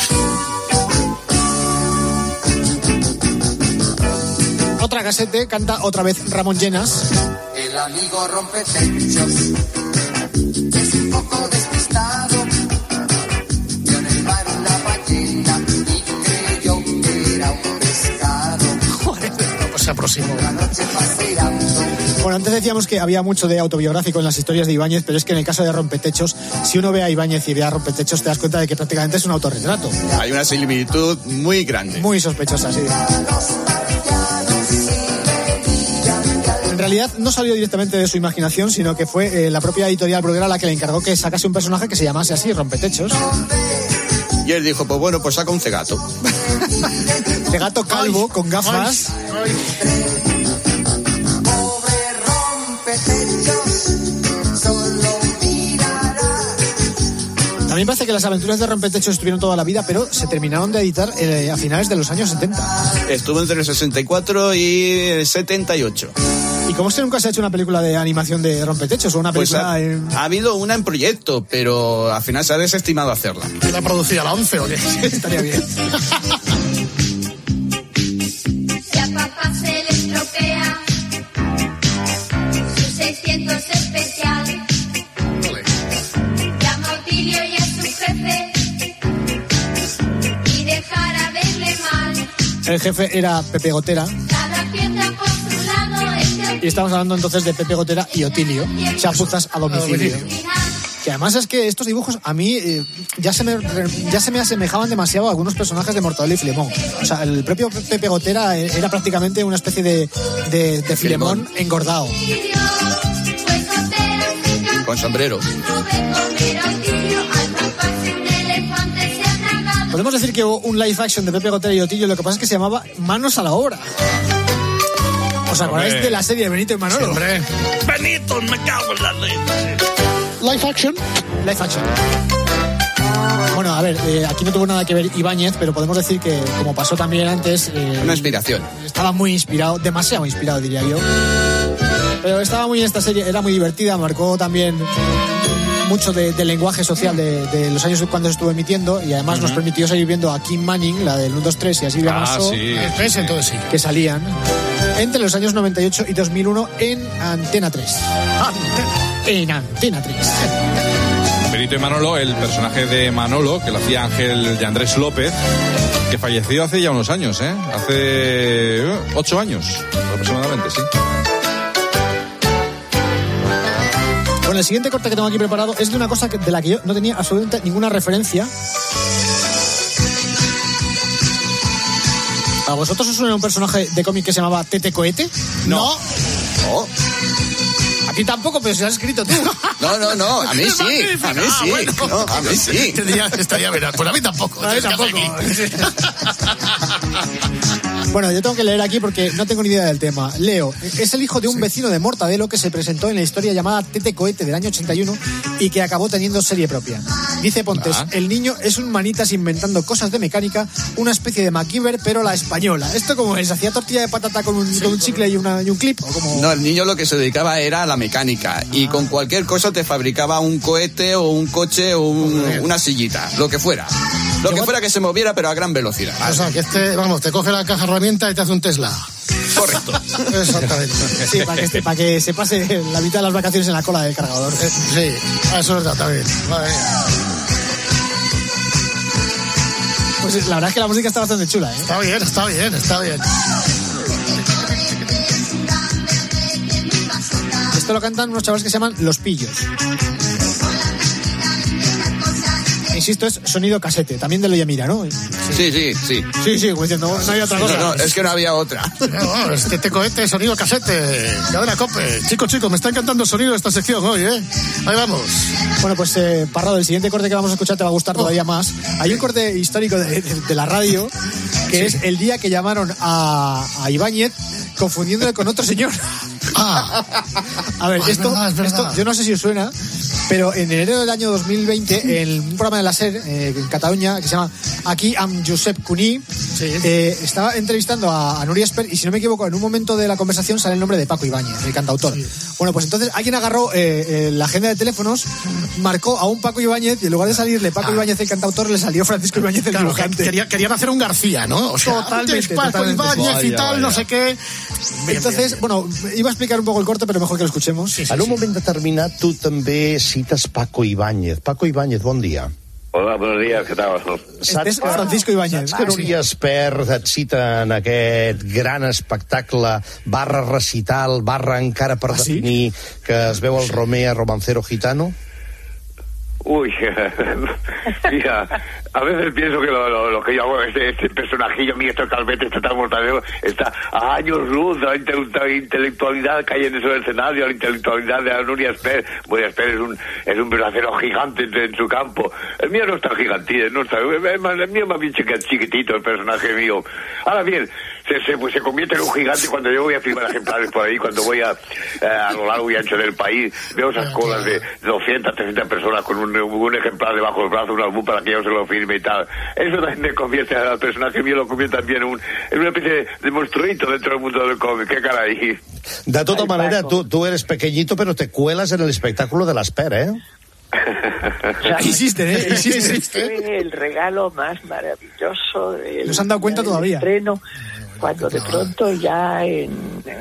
Otra casete, canta otra vez Ramón Llenas. El amigo rompe techos, es un poco despistado. Vio en el mar una ballena y creyó que era un pescado. Joder, pues se aproximó. La noche paseando. Bueno, antes decíamos que había mucho de autobiográfico en las historias de Ibáñez, pero es que en el caso de Rompetechos, si uno ve a Ibáñez y ve a Rompetechos, te das cuenta de que prácticamente es un autorretrato. Hay una similitud muy grande. Muy sospechosa, sí. En realidad no salió directamente de su imaginación, sino que fue la propia editorial Bruguera la que le encargó que sacase un personaje que se llamase así, Rompetechos. Y él dijo, pues bueno, pues saca un cegato. Cegato calvo, con gafas. También parece que las aventuras de Rompetechos estuvieron toda la vida, pero se terminaron de editar a finales de los años 70. Estuvo entre el 64 y el 78. ¿Y cómo es que nunca se ha hecho una película de animación de Rompetechos o una película? Pues ha habido una en proyecto, pero al final se ha desestimado hacerla. ¿La producía la 11 o qué? Estaría bien. Si a papá se le estropea su 600 especial, llama a Otilio y a su jefe y dejará verle mal. El jefe era Pepe Gotera. Cada fiesta por su lado. Y estamos hablando entonces de Pepe Gotera y Otilio, chapuzas a domicilio. Que además es que estos dibujos a mí ya se me asemejaban demasiado a algunos personajes de Mortadelo y Filemón. O sea, el propio Pepe Gotera era prácticamente una especie de Filemón engordado. Con sombrero. Podemos decir que hubo un live action de Pepe Gotera y Otilio, lo que pasa es que se llamaba Manos a la Obra. ¿Os acordáis de la serie de Benito y Manolo? Sí, hombre. Benito, me cago en la leche. Live action. Live action. Bueno, a ver, aquí no tuvo nada que ver Ibáñez, pero podemos decir que, como pasó también antes... una inspiración. Estaba muy inspirado, demasiado inspirado, diría yo. Pero estaba muy en esta serie, era muy divertida, marcó también mucho del lenguaje social de los años cuando se estuvo emitiendo, y además nos permitió seguir viendo a Kim Manning, la del 1, 2, 3 y a Silvia Massó, entonces sí, que salían entre los años 98 y 2001 en Antena 3. En Antena 3. Benito y Manolo, el personaje de Manolo, que lo hacía Ángel de Andrés López, que falleció hace ya unos años, hace 8 años aproximadamente, sí. Bueno, el siguiente corte que tengo aquí preparado es de una cosa de la que yo no tenía absolutamente ninguna referencia. ¿A vosotros os suena un personaje de cómic que se llamaba Tete Cohete? No. Oh. A ti tampoco, pero si lo has escrito tú. No, a mí sí. A mí sí. Bueno, no, a mí sí. Estaría bien. Pues a mí tampoco. A mí tampoco. Bueno, yo tengo que leer aquí porque no tengo ni idea del tema. Leo, es el hijo de un vecino de Mortadelo que se presentó en la historia llamada Tete Cohete del año 81 y que acabó teniendo serie propia. Dice Pontes, el niño es un manitas inventando cosas de mecánica, una especie de MacGyver, pero la española. ¿Esto cómo es? ¿Hacía tortilla de patata con un chicle y un clip? ¿O cómo? No, el niño lo que se dedicaba era a la mecánica y con cualquier cosa te fabricaba un cohete o un coche o una sillita, lo que fuera. Lo que fuera que se moviera, pero a gran velocidad. O sea, que te coge la caja herramienta y te hace un Tesla. Correcto. Exactamente. Sí, para que se pase la mitad de las vacaciones en la cola del cargador. Sí, eso es verdad, también. Vale. Pues la verdad es que la música está bastante chula, ¿eh? Está bien, está bien, está bien. Esto lo cantan unos chavales que se llaman Los Pillos. Insisto, es sonido casete, también de Loyamira, ¿no? Sí, como diciendo, no hay otra cosa. No, es que no había otra. No, este cohete, sonido casete, cadena COPE. Chicos, me está encantando el sonido de esta sección hoy, ¿eh? Ahí vamos. Bueno, pues Parrado, el siguiente corte que vamos a escuchar te va a gustar todavía más. Hay un corte histórico de la radio, que es el día que llamaron a Ibáñez confundiéndole con otro señor. A ver, esto yo no sé si os suena, pero en enero del año 2020, en un programa de la SER en Cataluña, que se llama Aquí amb Josep Cuní, estaba entrevistando a Núria Espert, y si no me equivoco, en un momento de la conversación sale el nombre de Paco Ibáñez, el cantautor. Sí. Bueno, pues entonces alguien agarró la agenda de teléfonos, marcó a un Paco Ibáñez, y en lugar de salirle Paco Ibáñez el cantautor, le salió Francisco Ibáñez el dibujante. Querían hacer un García, ¿no? O sea, totalmente. Paco Ibáñez y tal, no sé qué. Entonces, bueno, iba a explicar un poco el corte, pero mejor que lo escuchemos. En un moment determinat, tu també cites Paco Ibáñez. Paco Ibáñez, bon dia. Hola, buenos días, ¿qué tal? És Francisco Ibáñez. Saps que Núria Espert et cita en aquest gran espectacle / recital / encara per definir que es veu el romancero gitano? Uy, mira, a veces pienso que lo que yo hago, este personajillo mío, este Calvete, este tal mortadelo, está a años luz de la intelectualidad que hay en ese escenario, la intelectualidad de la Núria Espert. Núria Espert es un verdadero gigante en su campo. El mío no está gigantito, no está, el mío más bien chiquitito, el personaje mío. Ahora bien, se convierte en un gigante cuando yo voy a firmar ejemplares por ahí, cuando voy a lo largo y ancho del país, veo esas colas de 200, 300 personas con un ejemplar debajo del brazo, un álbum para que yo se lo firme y tal. Eso también me convierte al personaje mío, lo convierte también en una especie de monstruito dentro del mundo del cómic. ¿Qué caray? De tota manera, tú eres pequeñito, pero te cuelas en el espectáculo de la Espera, ¿eh? Insisten. Fue el regalo más maravilloso del ¿Nos han dado cuenta todavía? Estreno, cuando de pronto ya en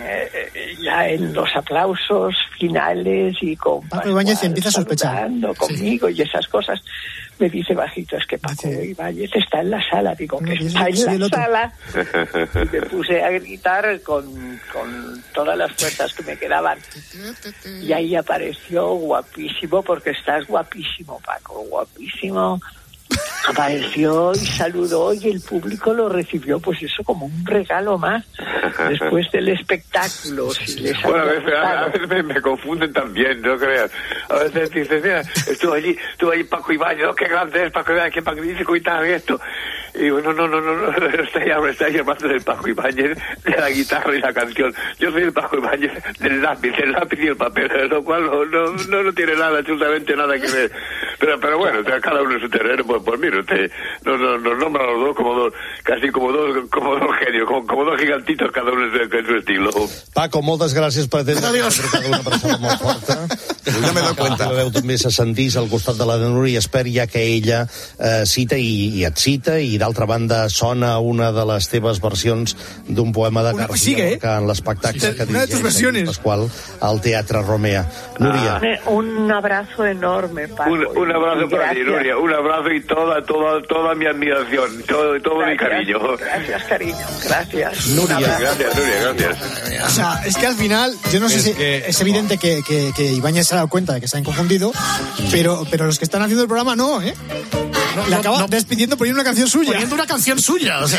los aplausos finales y con Paco Ibáñez empieza a sospechar conmigo y esas cosas, me dice bajito, es que Paco Ibáñez está en la sala. Digo, que está en la sala. Y me puse a gritar con todas las fuerzas que me quedaban. Y ahí apareció guapísimo, porque estás guapísimo, Paco, guapísimo. Apareció y saludó, y el público lo recibió, pues eso, como un regalo más después del espectáculo. Si les bueno, a veces me confunden también, no creas. A veces dicen, mira, estuvo allí Paco Ibáñez, qué grande es Paco Ibáñez, qué magnífico y tal, y esto. Y digo, no, está ahí hablando del Paco Ibáñez, de la guitarra y la canción. Yo soy el Paco Ibáñez del lápiz y el papel, lo cual no tiene nada, absolutamente nada que ver. Pero bueno, cada uno en su terreno, pues mira, usted nos nombra a los dos casi como dos genios, como dos gigantitos, cada uno en su estilo. Paco, moltes gràcies per atendre una persona molt forta. Ja m'he donat cuenta. La veu també se sentís al costat de la Núria Espert, ja que ella cita i et cita, i d'altra banda sona una de les teves versions d'un poema de García Lorca en l'espectacle que dirigeix Pasqual al Teatre Romea. Núria. Un abrazo enorme, Paco. Un abrazo para ti, Núria, un abrazo y toda mi admiración, todo mi cariño. Gracias, cariño, gracias. Núria. Gracias, Núria, gracias. O sea, es que al final, yo no sé si es evidente que Ibáñez se ha dado cuenta de que se han confundido, pero los que están haciendo el programa no, ¿eh? Le acaba despidiendo poniendo una canción suya. Poniendo una canción suya, o sea...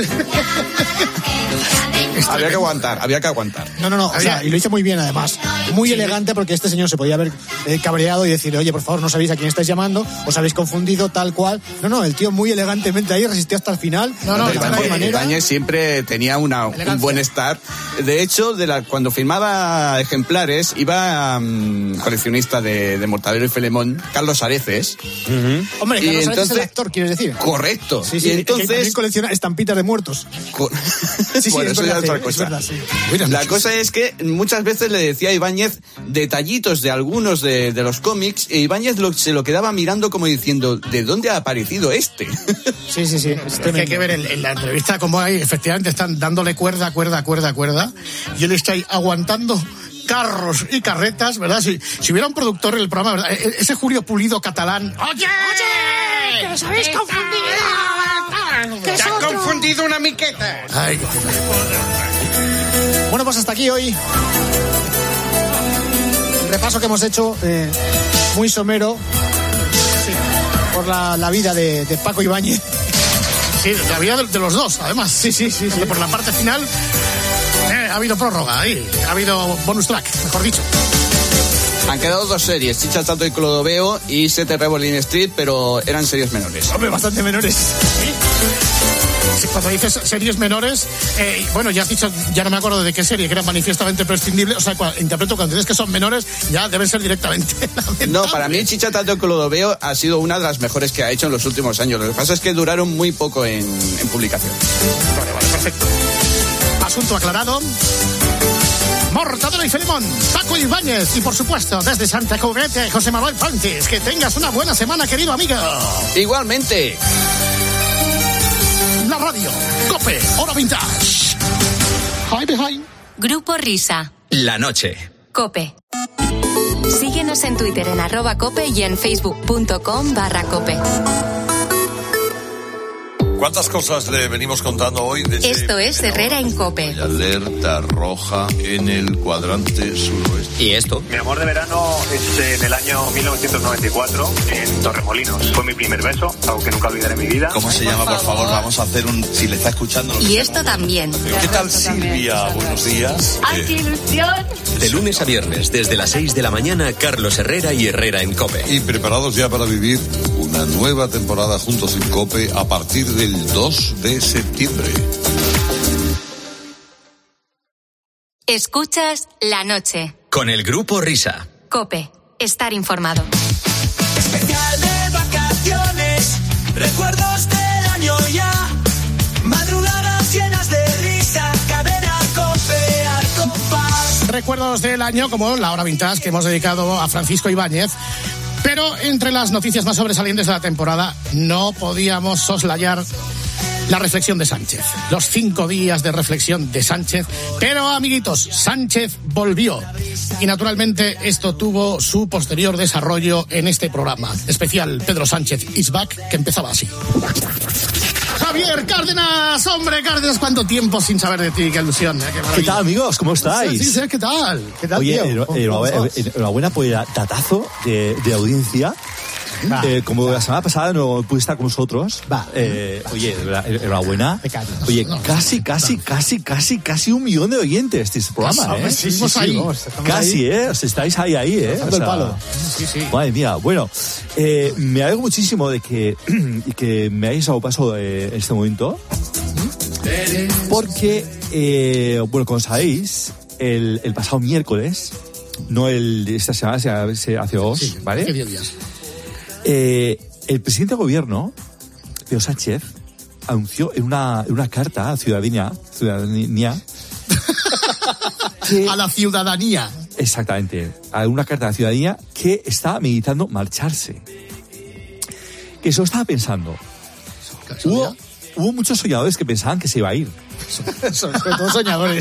Había que aguantar. No, o sea, y lo hizo muy bien además. Muy elegante, porque este señor se podía haber cabreado y decir, oye, por favor, no sabéis a quién estáis llamando, os habéis confundido, tal cual. No, el tío muy elegantemente ahí resistió hasta el final. Ibáñez siempre tenía un buen estar. De hecho, cuando firmaba ejemplares, iba coleccionista de Mortadelo y Filemón, Carlos Areces. Hombre, Carlos Areces es el actor, ¿quieres decir? Correcto. Sí, y entonces... que también colecciona estampitas de muertos. Bueno, eso ya es otra cosa. Verdad, sí. La cosa es que muchas veces le decía a Ibáñez detallitos de algunos de los cómics, e Ibáñez se lo quedaba mirando como diciendo, ¿de dónde ha aparecido este? Sí. Es que hay que ver en la entrevista como ahí efectivamente están dándole cuerda, y él está ahí aguantando carros y carretas, ¿verdad? Si hubiera un productor en el programa, ¿verdad? Ese Julio Pulido catalán, ¡Oye! ¡Que os habéis confundido! Te ha confundido una miqueta. Ay. Bueno, pues hasta aquí hoy. El repaso que hemos hecho, muy somero, por la vida de Paco Ibáñez. Sí, la vida de los dos, además. Sí. Porque por la parte final ha habido prórroga ahí, ha habido bonus track, mejor dicho. Han quedado 2 series, Chicha Tato y Clodoveo y 7 Revolín Street, pero eran series menores. Hombre, bastante menores. Sí, cuando dices series menores, bueno, ya has dicho, ya no me acuerdo de qué serie, que era manifiestamente prescindible. O sea, interpreto cuando dices que son menores, ya deben ser directamente lamentables. No, para mí Chicha Tato y Clodoveo ha sido una de las mejores que ha hecho en los últimos años. Lo que pasa es que duraron muy poco en publicación. Vale, perfecto. Asunto aclarado. Mortadelo y Filemón, Paco Ibáñez y por supuesto desde Santa Cubete, José Manuel Pontes. Que tengas una buena semana, querido amigo. Igualmente. La radio, COPE, Hora Vintage. Hi behind. Grupo Risa. La noche. COPE. Síguenos en Twitter en @COPE y en facebook.com/COPE. ¿Cuántas cosas le venimos contando hoy? Esto es Herrera en COPE. Alerta roja en el cuadrante suroeste. ¿Y esto? Mi amor de verano es en el año 1994 en Torremolinos. Fue mi primer beso, algo que nunca olvidaré en mi vida. ¿Cómo se llama, por favor? Vamos a hacer si le está escuchando. Y esto también. ¿Qué tal, Silvia? Buenos días. ¡Ay, qué ilusión! De lunes a viernes, desde las 6 de la mañana, Carlos Herrera y Herrera en COPE. Y preparados ya para vivir una nueva temporada juntos en COPE a partir del 2 de septiembre. Escuchas La Noche. Con el Grupo Risa. COPE. Estar informado. Especial de vacaciones, recuerdos del año ya, madrugadas llenas de risa, cadena COPE al compás. Recuerdos del año como la Hora Vintage que hemos dedicado a Francisco Ibáñez. Pero entre las noticias más sobresalientes de la temporada no podíamos soslayar la reflexión de Sánchez. Los 5 días de reflexión de Sánchez. Pero, amiguitos, Sánchez volvió. Y, naturalmente, esto tuvo su posterior desarrollo en este programa especial Pedro Sánchez is back, que empezaba así. Javier Cárdenas, hombre Cárdenas, ¿cuánto tiempo sin saber de ti? Qué ilusión, ¿Qué tal, amigos? ¿Cómo estáis? Sí, ¿qué tal? ¿Qué tal, oye, tío? enhorabuena por el datazo de audiencia. Como la semana pasada no pude estar con vosotros. Oye, enhorabuena. Oye, casi 1 millón de oyentes de este programa, ¿eh? Sí, ahí. Casi, ¿eh? Os estáis ahí, ¿eh? O sea, el palo. Sí. Madre mía. Bueno, me alegro muchísimo de que me hayáis dado paso en este momento. Porque, bueno, como sabéis, el pasado miércoles, no esta semana, hace 2, sí, ¿vale? Hace 10 días. El presidente de gobierno, Pedro Sánchez, anunció en una carta a la ciudadanía que, a la ciudadanía. Exactamente, a una carta a la ciudadanía que estaba meditando marcharse. Que se lo estaba pensando. Hubo muchos soñadores que pensaban que se iba a ir. Sobre todo soñadores.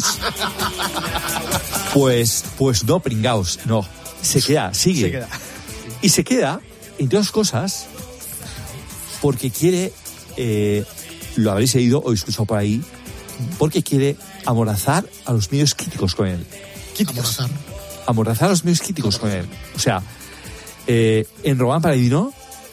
Pues no, pringaos, no. Se queda, sigue. Y se queda, entre otras cosas, porque quiere, lo habréis leído o escuchado por ahí, porque quiere amordazar a los medios críticos con él. Amordazar a los medios críticos con él. O sea, en Román Paladino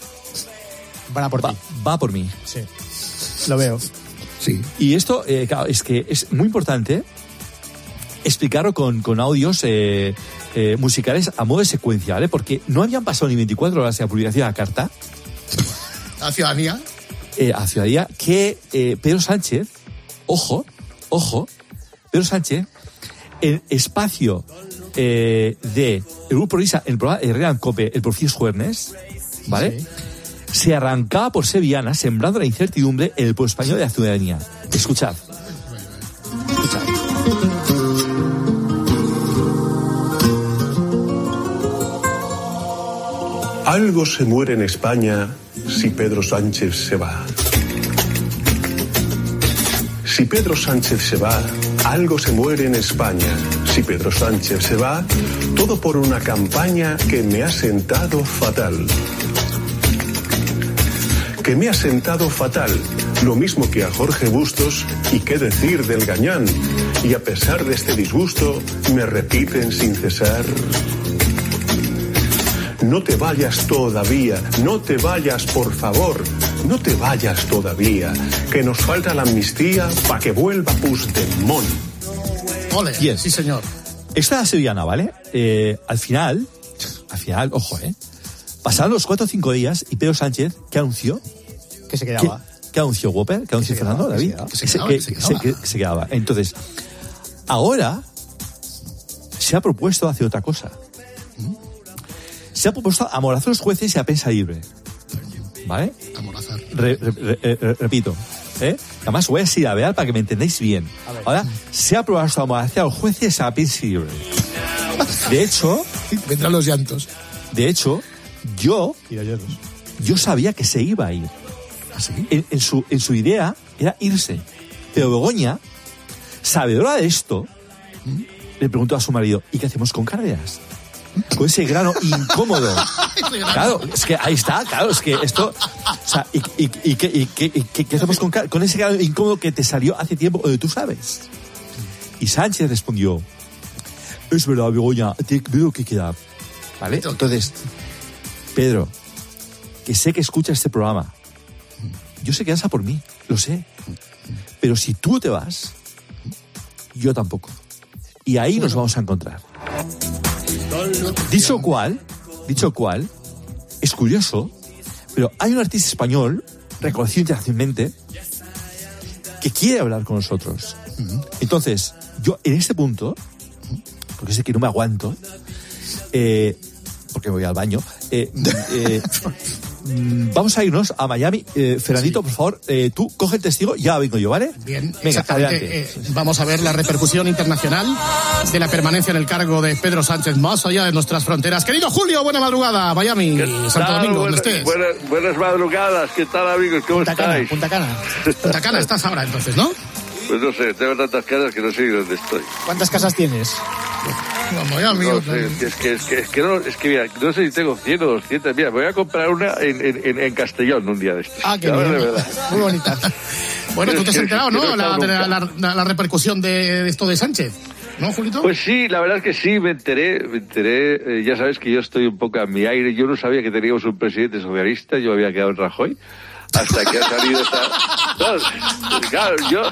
va por mí. Sí, lo veo. Sí. Y esto, claro, es que es muy importante explicarlo con audios musicales a modo de secuencia, ¿vale? Porque no habían pasado ni 24 horas de la publicación de la carta. ¿A la ciudadanía? A la ciudadanía, que Pedro Sánchez, ojo, Pedro Sánchez, en espacio de el Grupo Risa, en el programa Herrera en COPE, el Profís Juernes, ¿vale? Sí. Se arrancaba por sevillana, sembrando la incertidumbre en el pueblo español de la ciudadanía. Escuchad. Algo se muere en España si Pedro Sánchez se va. Si Pedro Sánchez se va, algo se muere en España. Si Pedro Sánchez se va, todo por una campaña que me ha sentado fatal. Que me ha sentado fatal, lo mismo que a Jorge Bustos y qué decir del Gañán. Y a pesar de este disgusto, me repiten sin cesar: no te vayas todavía, no te vayas por favor, no te vayas todavía, que nos falta la amnistía para que vuelva Puigdemont. Ole, Yes. sí señor. Esta sevillana, ¿vale? Al final, ojo, pasaron los 4 o 5 días y Pedro Sánchez, ¿qué anunció? Que se quedaba. ¿Qué anunció Whopper? ¿Qué anunció Fernando, David? Que se quedaba. Entonces, ahora se ha propuesto hacer otra cosa. Se ha propuesto amordazar a los jueces y a prensa libre. ¿Vale? Amordazar. Repito. Además, voy a decir a ver para que me entendáis bien. Ahora, se ha propuesto amordazar a los jueces y a prensa libre. De hecho... Vendrán los llantos. De hecho, yo sabía que se iba a ir. ¿Así? En su idea era irse. Pero Begoña, sabedora de esto, le preguntó a su marido: ¿y qué hacemos con Cárdenas? Con ese grano incómodo. Claro, es que ahí está, claro, es que esto... O sea, ¿qué hacemos con ese grano incómodo que te salió hace tiempo, tú sabes? Y Sánchez respondió: es verdad, Begoña, tengo que quedar. ¿Vale? Entonces, Pedro, que sé que escucha este programa, yo sé que vas a por mí, lo sé. Pero si tú te vas, yo tampoco. Y ahí nos vamos a encontrar. Dicho cual, es curioso, pero hay un artista español, reconocido internacionalmente, que quiere hablar con nosotros. Entonces, yo en este punto, porque sé que no me aguanto, porque me voy al baño, vamos a irnos a Miami. Fernandito, por favor, tú coge el testigo, ya vengo yo, ¿vale? Bien, venga, adelante. Vamos a ver la repercusión internacional de la permanencia en el cargo de Pedro Sánchez más allá de nuestras fronteras. Querido Julio, buena madrugada, Miami, Santo Domingo, donde estés. Buenas madrugadas, ¿qué tal, amigos? ¿Cómo estáis? Punta Cana estás ahora, entonces, ¿no? Pues no sé, tengo tantas casas que no sé dónde estoy. ¿Cuántas casas tienes? Miami. No sé, es que mira, no sé si tengo 100 o 200. Mira, me voy a comprar una en Castellón un día de estos. Ah, qué bien. De verdad. Muy bonita. Bueno, tú te has enterado, ¿no? La repercusión de esto de Sánchez, ¿no, Julito? Pues sí, la verdad es que sí, me enteré. Ya sabes que yo estoy un poco a mi aire. Yo no sabía que teníamos un presidente socialista. Yo había quedado en Rajoy. Hasta que ha salido esta... No, claro, yo...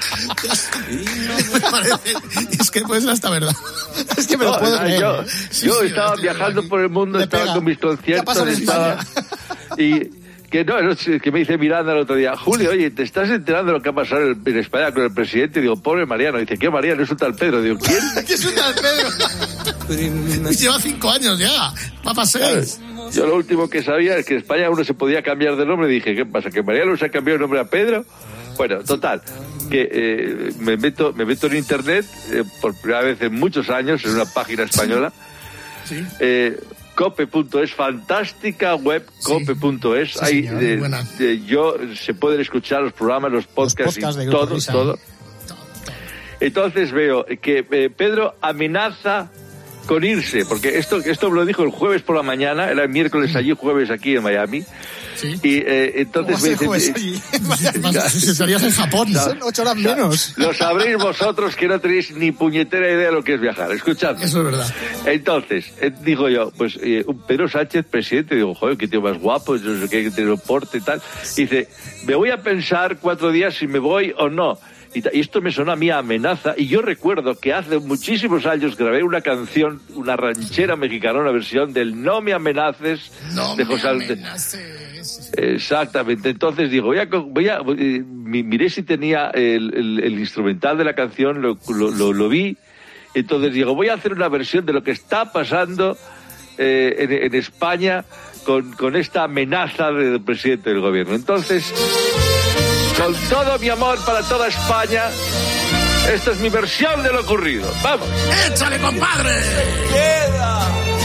Es que puede ser hasta verdad. Es que me lo puedo creer. Yo estaba viajando por el mundo, estaba con mis conciertos, y que me dice Miranda el otro día: Julio, oye, ¿te estás enterando de lo que ha pasado en España con el presidente? Digo, pobre Mariano. Dice, ¿qué Mariano? Es un tal Pedro. Digo, ¿quién? ¿Qué es un tal Pedro? Lleva 5 años ya. Va para 6. Yo lo último que sabía es que en España uno se podía cambiar de nombre. Dije, ¿qué pasa? ¿Que Mariano se ha cambiado el nombre a Pedro? Bueno, total, que me meto en internet por primera vez en muchos años en una página española. ¿Sí? Cope.es, fantástica web, cope.es. Sí, ahí se pueden escuchar los programas, los podcasts y todo. Entonces veo que Pedro amenaza con irse, porque esto me lo dijo el jueves por la mañana, era el miércoles allí, jueves aquí en Miami. Sí. Y entonces me dice... Si estarías en Japón, son 8 horas menos. Lo sabréis vosotros que no tenéis ni puñetera idea de lo que es viajar. Escuchadme. Eso es verdad. Entonces, digo yo, pues Pedro Sánchez, presidente, digo, joder, qué tío más guapo, no sé qué, que tiene un porte y tal. Dice, me voy a pensar 4 días si me voy o no. Y esto me sonó a mí a amenaza, y yo recuerdo que hace muchísimos años grabé una canción, una ranchera mexicana, una versión del No me amenaces, de José Amenaces. Exactamente. Entonces digo, miré si tenía el instrumental de la canción, lo vi. Entonces digo, voy a hacer una versión de lo que está pasando en España con esta amenaza del presidente del gobierno. Entonces, con todo mi amor para toda España, esta es mi versión de lo ocurrido. ¡Vamos! ¡Échale, compadre! ¡Queda!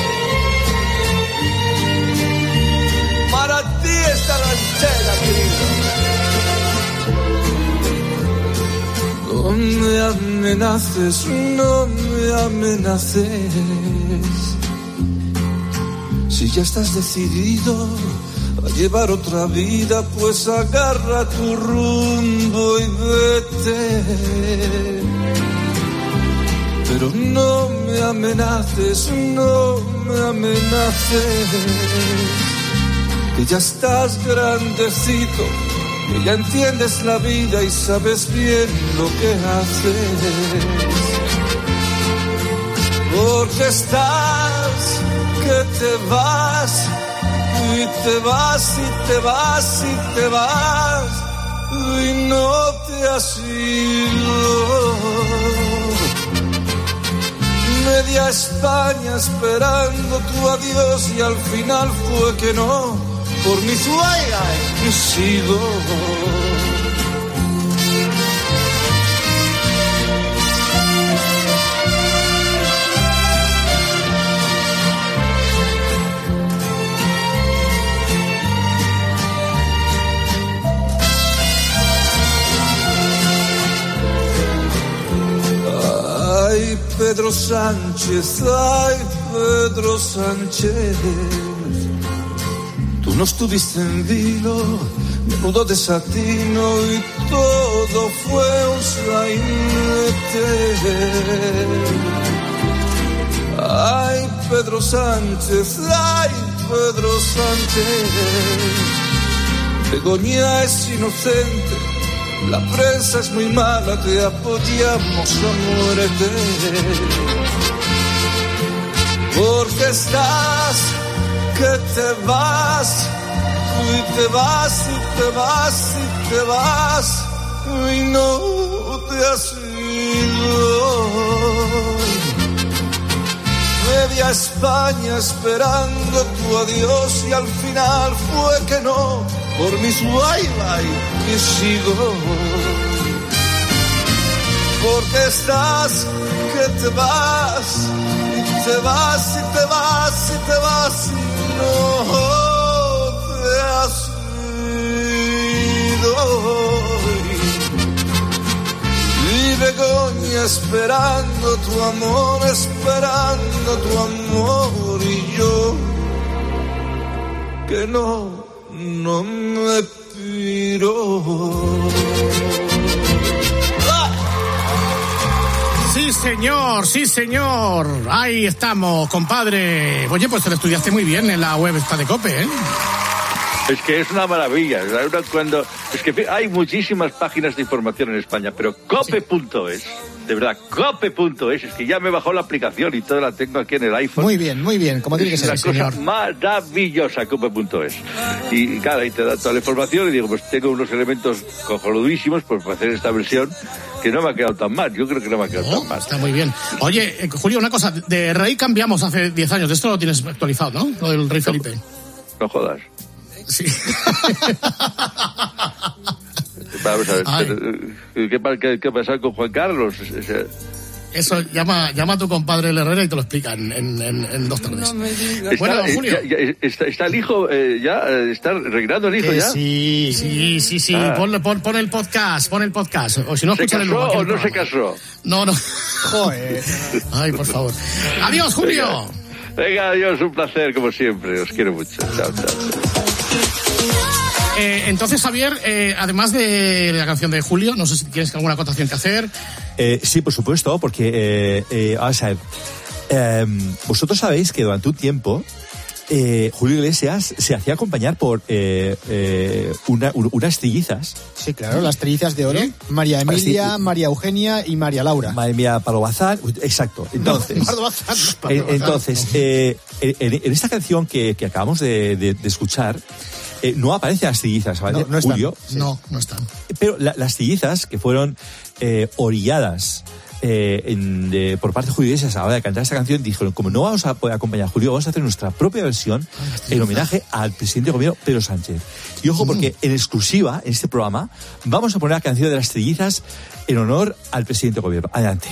Para ti esta ranchera, querido. No me amenaces, no me amenaces. Si ya estás decidido para llevar otra vida, pues agarra tu rumbo y vete. Pero no me amenaces, no me amenaces, que ya estás grandecito, que ya entiendes la vida y sabes bien lo que haces. Porque estás, que te vas, y te vas, y te vas, y te vas, y no te has ido. Media España esperando tu adiós y al final fue que no, por mi suegra he sido. Ay, Pedro Sánchez, ay, Pedro Sánchez, tú no estuviste en vilo, menudo desatino y todo fue un sainete. Ay, Pedro Sánchez, ay, Pedro Sánchez, Begoña es inocente, la prensa es muy mala, te apoyamos a muerte. Porque estás, que te vas, y te vas, y te vas, y te vas, y no te has ido. Media España esperando tu adiós y al final fue que no, por mis bye y sigo. Porque estás, que te vas, y te vas, y te vas, y te vas, y no te has ido. Y Begoña esperando tu amor, esperando tu amor, y yo que no me piro. Sí, señor, sí, señor. Ahí estamos, compadre. Oye, pues te lo estudiaste muy bien en la web esta de COPE, ¿eh? Es que es una maravilla. Es que hay muchísimas páginas de información en España, pero cope.es, de verdad, cope.es, es que ya me bajó la aplicación y toda la tengo aquí en el iPhone. Muy bien, como tiene que ser, señor. Es una cosa maravillosa, cope.es. Y claro, ahí te da toda la información y digo, pues tengo unos elementos cojonudísimos para hacer esta versión que no me ha quedado tan mal. Yo creo que no me ha quedado tan mal. Está muy bien. Oye, Julio, una cosa, de rey cambiamos hace 10 años, de esto lo tienes actualizado, ¿no? Lo del rey Felipe. No jodas. Sí. Vamos a ver, ¿qué pasa con Juan Carlos? Eso, llama a tu compadre el Herrera y te lo explica en 2 tardes. Bueno, Julio. ¿Está el hijo está reinando el hijo ya? Sí. Pon el podcast, O si no, escucha el ¿O no se casó? No. Joder. Ay, por favor. Adiós, Julio. Venga, adiós, un placer, como siempre. Os quiero mucho. Chao. Entonces, Javier, además de la canción de Julio, no sé si tienes alguna acotación que hacer. Sí, por supuesto, porque vamos a ver, vosotros sabéis que durante un tiempo Julio Iglesias se hacía acompañar por unas trillizas. Sí, claro, las trillizas de oro. María Emilia, María Eugenia y María Laura. Madre mía, Pablo Bazán. Exacto. Entonces, en esta canción que acabamos de escuchar, no aparecen las trillizas, ¿vale? No están. Julio. Sí. No están. Pero las trillizas que fueron orilladas por parte de Julio Iglesias a la hora de cantar esta canción, dijeron, como no vamos a poder acompañar a Julio, vamos a hacer nuestra propia versión en homenaje al presidente de gobierno Pedro Sánchez. Y ojo, porque en exclusiva, en este programa, vamos a poner la canción de las trillizas en honor al presidente de gobierno. Adelante.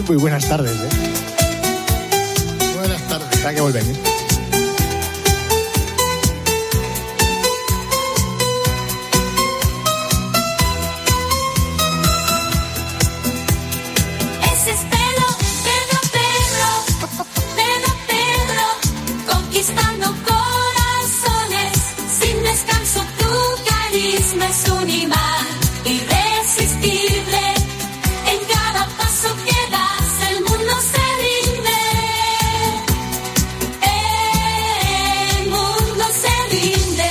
Muy buenas tardes, Buenas tardes. Ya que vuelven, Ese es Pedro, conquistando corazones, sin descanso tu carisma es un imán irresistible. En cada paso que das el mundo se rinde, el mundo se rinde.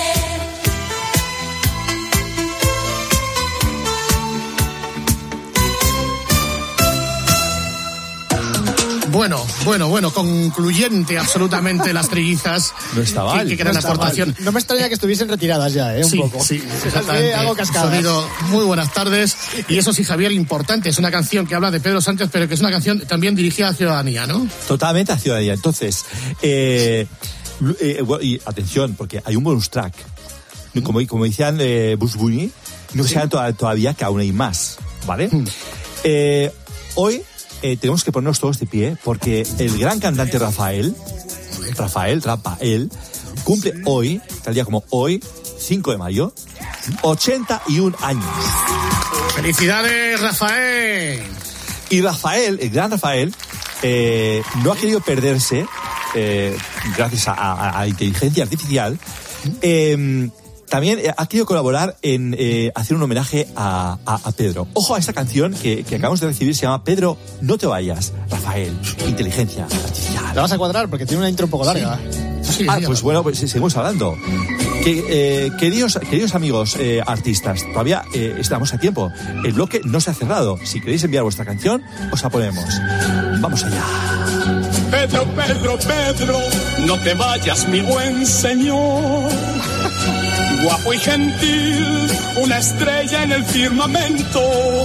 Bueno, concluyente absolutamente las trillizas. No está mal. Que gran aportación. No me extraña que estuviesen retiradas ya, un poco. Sí, exactamente. Hago cascadas. Sonido, muy buenas tardes. Y eso sí, Javier, importante. Es una canción que habla de Pedro Sánchez, pero que es una canción también dirigida a la ciudadanía, ¿no? Totalmente a ciudadanía. Entonces, bueno, y atención, porque hay un bonus track. Como decían Bugs Bunny, no se sabe todavía que aún hay más, ¿vale? Hoy tenemos que ponernos todos de pie porque el gran cantante Rafael, cumple hoy, tal día como hoy, 5 de mayo, 81 años. ¡Felicidades, Rafael! Y Rafael, el gran Rafael, no ha querido perderse, gracias a la inteligencia artificial, también ha querido colaborar en hacer un homenaje a Pedro. Ojo a esta canción que acabamos de recibir, se llama Pedro, no te vayas, Rafael, inteligencia artificial. La vas a cuadrar porque tiene una intro un poco larga. Sí, pues bueno, pues seguimos hablando. Queridos amigos artistas, todavía estamos a tiempo. El bloque no se ha cerrado. Si queréis enviar vuestra canción, os la ponemos. Vamos allá. Pedro, Pedro, Pedro, no te vayas, mi buen señor. Guapo y gentil, una estrella en el firmamento.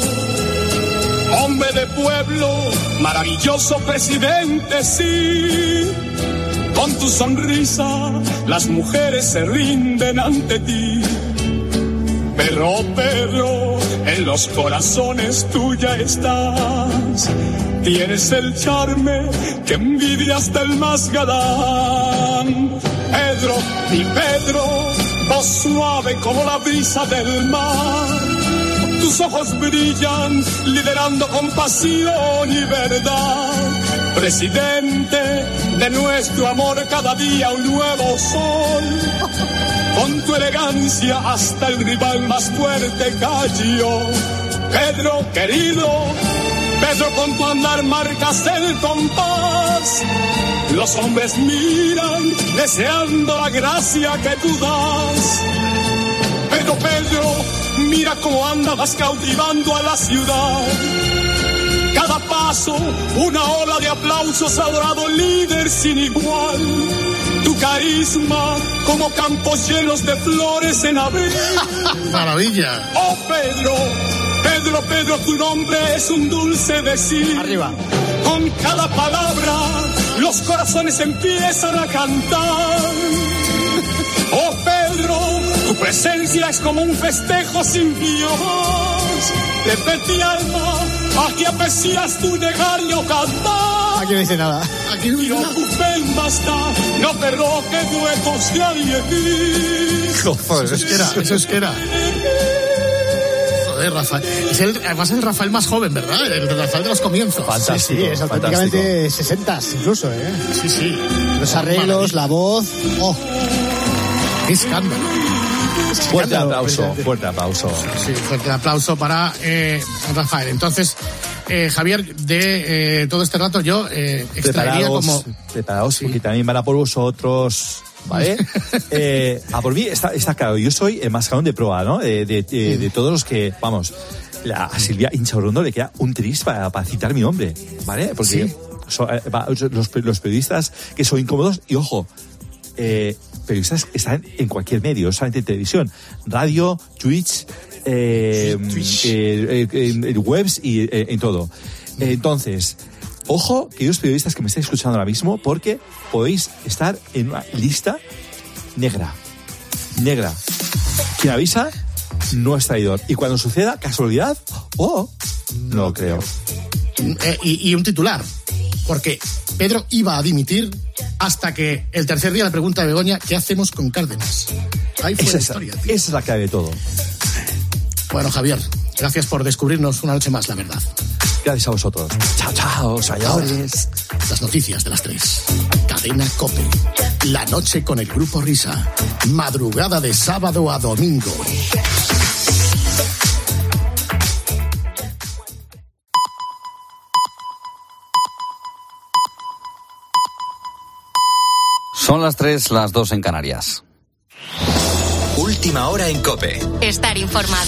Hombre de pueblo, maravilloso presidente, sí. Con tu sonrisa, las mujeres se rinden ante ti. Pedro, Pedro, en los corazones tú ya estás. Tienes el charme que envidia hasta el más galán. Pedro, mi Pedro, voz suave como la brisa del mar. Tus ojos brillan, liderando con pasión y verdad. Presidente de nuestro amor, cada día un nuevo sol. Con tu elegancia hasta el rival más fuerte cayó. Pedro querido, Pedro, con tu andar marcas el compás. Los hombres miran deseando la gracia que tú das. Pedro, Pedro, mira cómo andabas cautivando a la ciudad. Cada paso, una ola de aplausos, adorado líder sin igual. Tu carisma, como campos llenos de flores en abril. ¡Maravilla! Oh, Pedro, Pedro, Pedro, tu nombre es un dulce decir. Arriba. Con cada palabra, los corazones empiezan a cantar. Oh, Pedro, tu presencia es como un festejo sin Dios. Desde mi alma, aquí aprecias tu llegar y cantar. Aquí no dice nada. Aquí no dice nada. Basta, no perro que duetos de alguien. Eso es que era. Joder, Rafael. Además es el Rafael más joven, ¿verdad? El Rafael de los comienzos. Fantástico. Sí, es auténticamente 60s incluso, ¿eh? Sí. Los arreglos, la voz. ¡Oh! ¡Qué escándalo! Fuerte aplauso. Sí, fuerte aplauso para Rafael. Entonces, Javier, de todo este rato yo extraería preparaos sí. Porque también van a por vosotros, ¿vale? A por mí está claro, yo soy el mascarón de proa, ¿no? De todos los que, vamos, a Silvia Inchaurrondo le queda un tris para citar mi nombre, ¿vale? Porque ¿sí? Los periodistas que son incómodos, y ojo, periodistas están en cualquier medio, no solamente en televisión, radio, Twitch, webs y en todo. Entonces, ojo, queridos periodistas que me estáis escuchando ahora mismo, porque podéis estar en una lista negra. Quien avisa no es traidor. Y cuando suceda, casualidad, no lo creo. y un titular. Porque Pedro iba a dimitir hasta que el tercer día le pregunta a Begoña, ¿qué hacemos con Cárdenas? Ahí fue la historia, tío. Esa es la clave de todo. Bueno, Javier, gracias por descubrirnos una noche más la verdad. Gracias a vosotros. Chao, chao, señores. Las noticias de las 3. Cadena COPE. La noche con el Grupo Risa. Madrugada de sábado a domingo. Son las 3, las 2 en Canarias. Última hora en COPE. Estar informado.